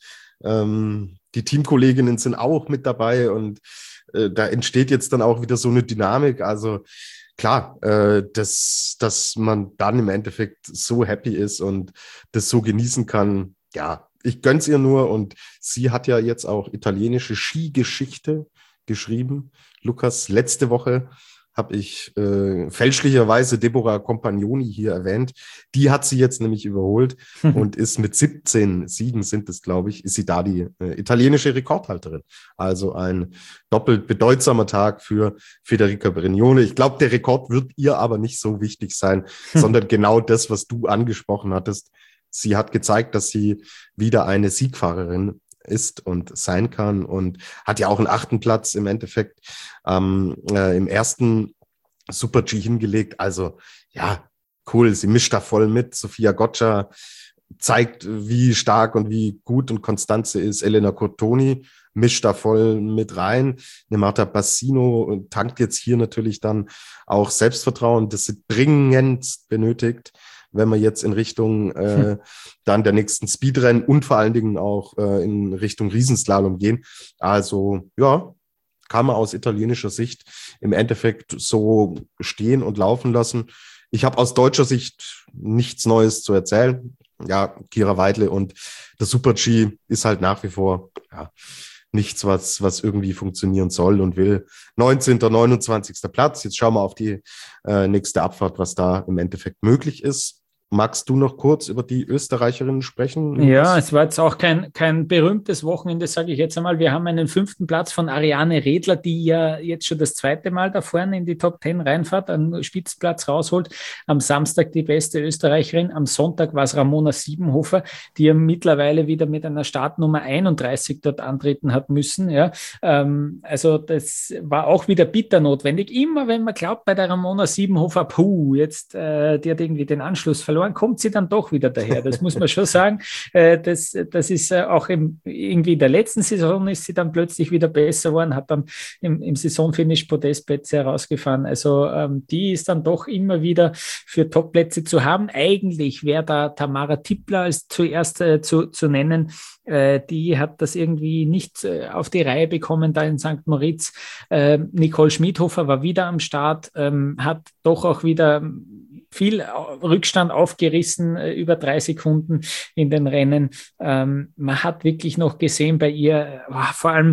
ähm, die Teamkolleginnen sind auch mit dabei, und äh, da entsteht jetzt dann auch wieder so eine Dynamik. Also klar, äh, dass, dass man dann im Endeffekt so happy ist und das so genießen kann. Ja, ich gönn's ihr nur, und sie hat ja jetzt auch italienische Skigeschichte geschrieben. Lukas, letzte Woche habe ich äh, fälschlicherweise Deborah Compagnoni hier erwähnt. Die hat sie jetzt nämlich überholt und ist mit siebzehn Siegen, sind es, glaube ich, ist sie da die äh, italienische Rekordhalterin. Also ein doppelt bedeutsamer Tag für Federica Brignone. Ich glaube, der Rekord wird ihr aber nicht so wichtig sein, sondern genau das, was du angesprochen hattest. Sie hat gezeigt, dass sie wieder eine Siegfahrerin ist und sein kann, und hat ja auch einen achten Platz im Endeffekt ähm, äh, im ersten Super-G hingelegt. Also ja, cool, sie mischt da voll mit. Sofia Goccia zeigt, wie stark und wie gut und konstant sie ist. Elena Cotoni mischt da voll mit rein. Eine Marta Bassino tankt jetzt hier natürlich dann auch Selbstvertrauen, das sie dringend benötigt, wenn wir jetzt in Richtung äh, hm. dann der nächsten Speedrennen und vor allen Dingen auch äh, in Richtung Riesenslalom gehen. Also ja, kann man aus italienischer Sicht im Endeffekt so stehen und laufen lassen. Ich habe aus deutscher Sicht nichts Neues zu erzählen. Ja, Kira Weidle und der Super-G ist halt nach wie vor ja, nichts, was, was irgendwie funktionieren soll und will. neunzehnter, neunundzwanzigster Platz. Jetzt schauen wir auf die äh, nächste Abfahrt, was da im Endeffekt möglich ist. Magst du noch kurz über die Österreicherinnen sprechen?
Ja, es war jetzt auch kein, kein berühmtes Wochenende, sage ich jetzt einmal. Wir haben einen fünften Platz von Ariane Redler, die ja jetzt schon das zweite Mal da vorne in die Top Ten reinfährt, einen Spitzenplatz rausholt. Am Samstag die beste Österreicherin. Am Sonntag war es Ramona Siebenhofer, die ja mittlerweile wieder mit einer Startnummer einunddreißig dort antreten hat müssen. Ja, ähm, also das war auch wieder bitter notwendig. Immer wenn man glaubt, bei der Ramona Siebenhofer, puh, jetzt, äh, die hat irgendwie den Anschluss verloren, kommt sie dann doch wieder daher. Das muss man schon sagen. Äh, das, das ist äh, auch im, irgendwie in der letzten Saison ist sie dann plötzlich wieder besser geworden, hat dann im, im Saisonfinish Podestplätze herausgefahren. Also ähm, die ist dann doch immer wieder für Topplätze zu haben. Eigentlich wäre da Tamara Tippler als zuerst äh, zu, zu nennen. Äh, die hat das irgendwie nicht äh, auf die Reihe bekommen da in Sankt Moritz. Äh, Nicole Schmidhofer war wieder am Start, ähm, hat doch auch wieder viel Rückstand aufgerissen, äh, über drei Sekunden in den Rennen. Ähm, man hat wirklich noch gesehen bei ihr, oh, vor allem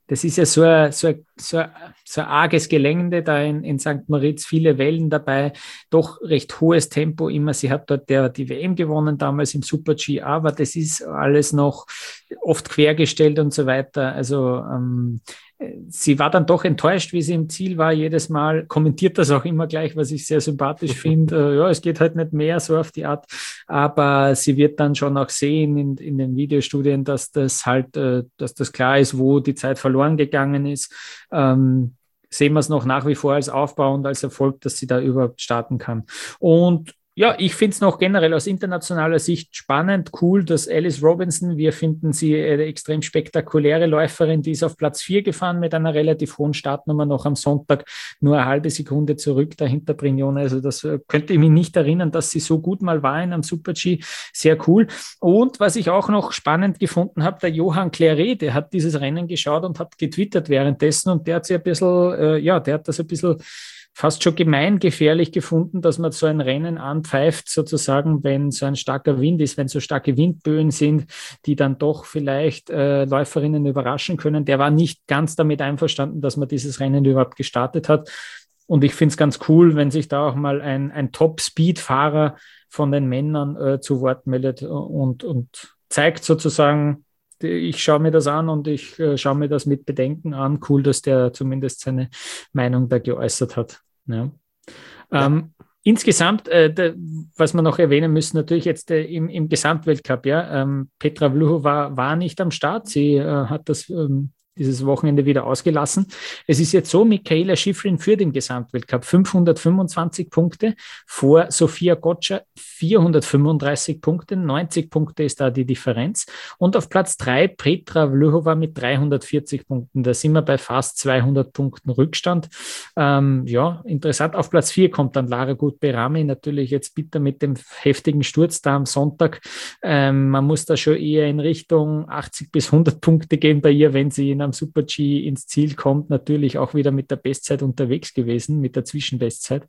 das ist ja so ein, so ein, so ein, so ein arges Gelände da in, in Sankt Moritz, viele Wellen dabei, doch recht hohes Tempo immer. Sie hat dort der, die W M gewonnen damals im Super-G, aber das ist alles noch oft quergestellt und so weiter. Also ähm, sie war dann doch enttäuscht, wie sie im Ziel war jedes Mal, kommentiert das auch immer gleich, was ich sehr sympathisch finde. Äh, ja, es geht halt nicht mehr so auf die Art, aber sie wird dann schon auch sehen in, in den Videostudien, dass das halt, äh, dass das klar ist, wo die Zeit verloren gegangen ist. Ähm, sehen wir es noch nach wie vor als Aufbau und als Erfolg, dass sie da überhaupt starten kann. Und ja, ich finde es noch generell aus internationaler Sicht spannend, cool, dass Alice Robinson, wir finden sie eine extrem spektakuläre Läuferin, die ist auf Platz vier gefahren mit einer relativ hohen Startnummer noch am Sonntag, nur eine halbe Sekunde zurück dahinter Brignone. Also das äh, könnte ich mich nicht erinnern, dass sie so gut mal war in einem Super-G. Sehr cool. Und was ich auch noch spannend gefunden habe, der Johann Claret, der hat dieses Rennen geschaut und hat getwittert währenddessen und der hat sich ein bisschen, äh, ja, der hat das ein bisschen fast schon gemeingefährlich gefunden, dass man so ein Rennen anpfeift, sozusagen, wenn so ein starker Wind ist, wenn so starke Windböen sind, die dann doch vielleicht äh, Läuferinnen überraschen können. Der war nicht ganz damit einverstanden, dass man dieses Rennen überhaupt gestartet hat. Und ich finde es ganz cool, wenn sich da auch mal ein, ein Top-Speed-Fahrer von den Männern äh, zu Wort meldet und, und zeigt sozusagen, ich schaue mir das an und ich äh, schaue mir das mit Bedenken an. Cool, dass der zumindest seine Meinung da geäußert hat. Ja. Ja. Ähm, insgesamt, äh, de, was wir noch erwähnen müssen, natürlich jetzt äh, im, im Gesamtweltcup, ja, ähm, Petra Vlhova war nicht am Start. Sie äh, hat das ähm, dieses Wochenende wieder ausgelassen. Es ist jetzt so, Michaela Schifrin führt im Gesamtweltcup fünfhundertfünfundzwanzig Punkte, vor Sofia Gotcha vierhundertfünfunddreißig Punkte, neunzig Punkte ist da die Differenz. Und auf Platz drei Petra Vlhova mit dreihundertvierzig Punkten. Da sind wir bei fast zweihundert Punkten Rückstand. Ähm, ja, interessant. Auf Platz vier kommt dann Lara Gut-Berami, natürlich jetzt bitter mit dem heftigen Sturz da am Sonntag. Ähm, man muss da schon eher in Richtung achtzig bis hundert Punkte gehen bei ihr, wenn sie in am Super-G ins Ziel kommt, natürlich auch wieder mit der Bestzeit unterwegs gewesen, mit der Zwischenbestzeit.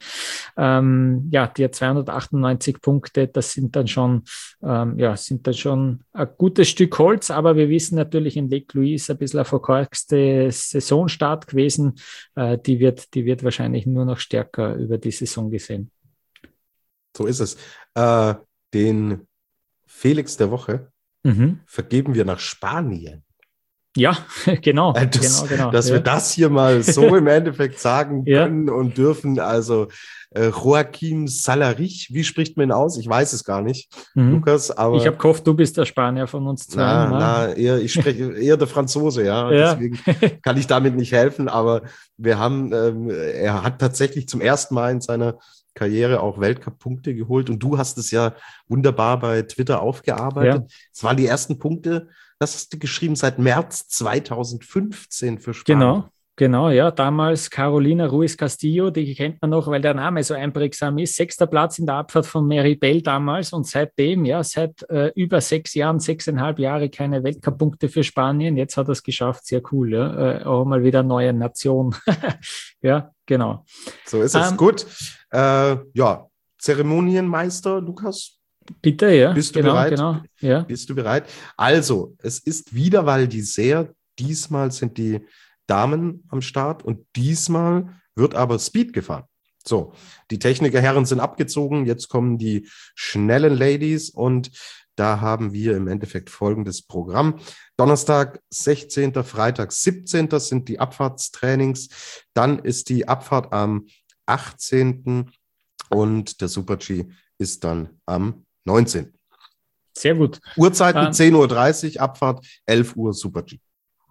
Ähm, ja, die hat zweihundertachtundneunzig Punkte, das sind dann schon, ähm, ja, sind dann schon ein gutes Stück Holz, aber wir wissen natürlich, in Lake Louise ein bisschen ein verkorkste Saisonstart gewesen. Äh, die wird, die wird wahrscheinlich nur noch stärker über die Saison gesehen.
So ist es. Äh, den Felix der Woche mhm. vergeben wir nach Spanien.
Ja, genau.
Das,
genau, genau
dass
ja.
wir das hier mal so im Endeffekt sagen können ja. und dürfen. Also äh, Joaquim Salarich, wie spricht man ihn aus? Ich weiß es gar nicht, mhm. Lukas. Aber
ich habe gehofft, du bist der Spanier von uns zwei.
Na, na, eher, ich spreche eher der Franzose, ja. ja. Deswegen kann ich damit nicht helfen. Aber wir haben, ähm, er hat tatsächlich zum ersten Mal in seiner Karriere auch Weltcup-Punkte geholt. Und du hast es ja wunderbar bei Twitter aufgearbeitet. Es ja. waren die ersten Punkte, das hast du geschrieben, seit März zweitausendfünfzehn für Spanien.
Genau, genau, ja. Damals Carolina Ruiz Castillo, die kennt man noch, weil der Name so einprägsam ist. Sechster Platz in der Abfahrt von Meribel damals und seitdem, ja, seit äh, über sechs Jahren, sechseinhalb Jahre keine Weltcup-Punkte für Spanien. Jetzt hat er es geschafft, sehr cool, ja. Äh, auch mal wieder eine neue Nation. Ja, genau.
So ist es, ähm, gut. Äh, ja, Zeremonienmeister, Lukas.
Bitte, ja.
Bist du
genau,
bereit?
Genau, ja.
Bist du bereit? Also, es ist wieder Val d'Isère. Diesmal sind die Damen am Start und diesmal wird aber Speed gefahren. So, die Technikerherren sind abgezogen. Jetzt kommen die schnellen Ladies und da haben wir im Endeffekt folgendes Programm. Donnerstag, sechzehnten Freitag, siebzehnten sind die Abfahrtstrainings. Dann ist die Abfahrt am achtzehnten und der Super-G ist dann am neunzehnten
Sehr gut.
Uhrzeiten ähm, zehn Uhr dreißig, Abfahrt elf Uhr Super-G.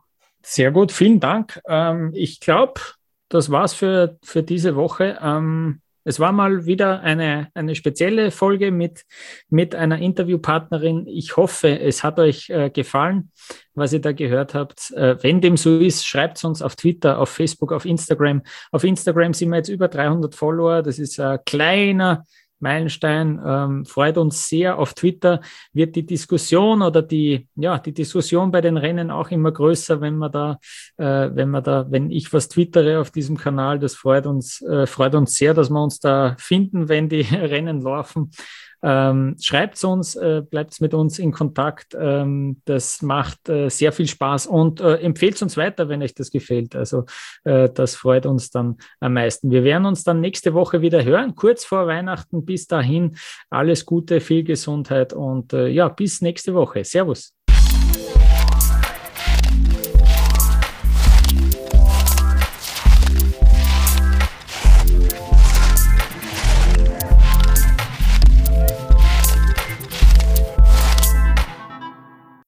Sehr gut, vielen Dank. Ähm, ich glaube, das war's für, für diese Woche. Ähm, es war mal wieder eine, eine spezielle Folge mit, mit einer Interviewpartnerin. Ich hoffe, es hat euch äh, gefallen, was ihr da gehört habt. Äh, wenn dem so ist, schreibt es uns auf Twitter, auf Facebook, auf Instagram. Auf Instagram sind wir jetzt über dreihundert Follower. Das ist ein kleiner Meilenstein, ähm, freut uns sehr. Auf Twitter wird die Diskussion oder die, ja, die Diskussion bei den Rennen auch immer größer, wenn man da, äh, wenn man da, wenn ich was twittere auf diesem Kanal, das freut uns, äh, freut uns sehr, dass wir uns da finden, wenn die Rennen laufen. Ähm, schreibt uns, äh, bleibt mit uns in Kontakt. Ähm, das macht äh, sehr viel Spaß und äh, empfehlt uns weiter, wenn euch das gefällt. Also äh, das freut uns dann am meisten. Wir werden uns dann nächste Woche wieder hören, kurz vor Weihnachten. Bis dahin alles Gute, viel Gesundheit und äh, ja, bis nächste Woche. Servus.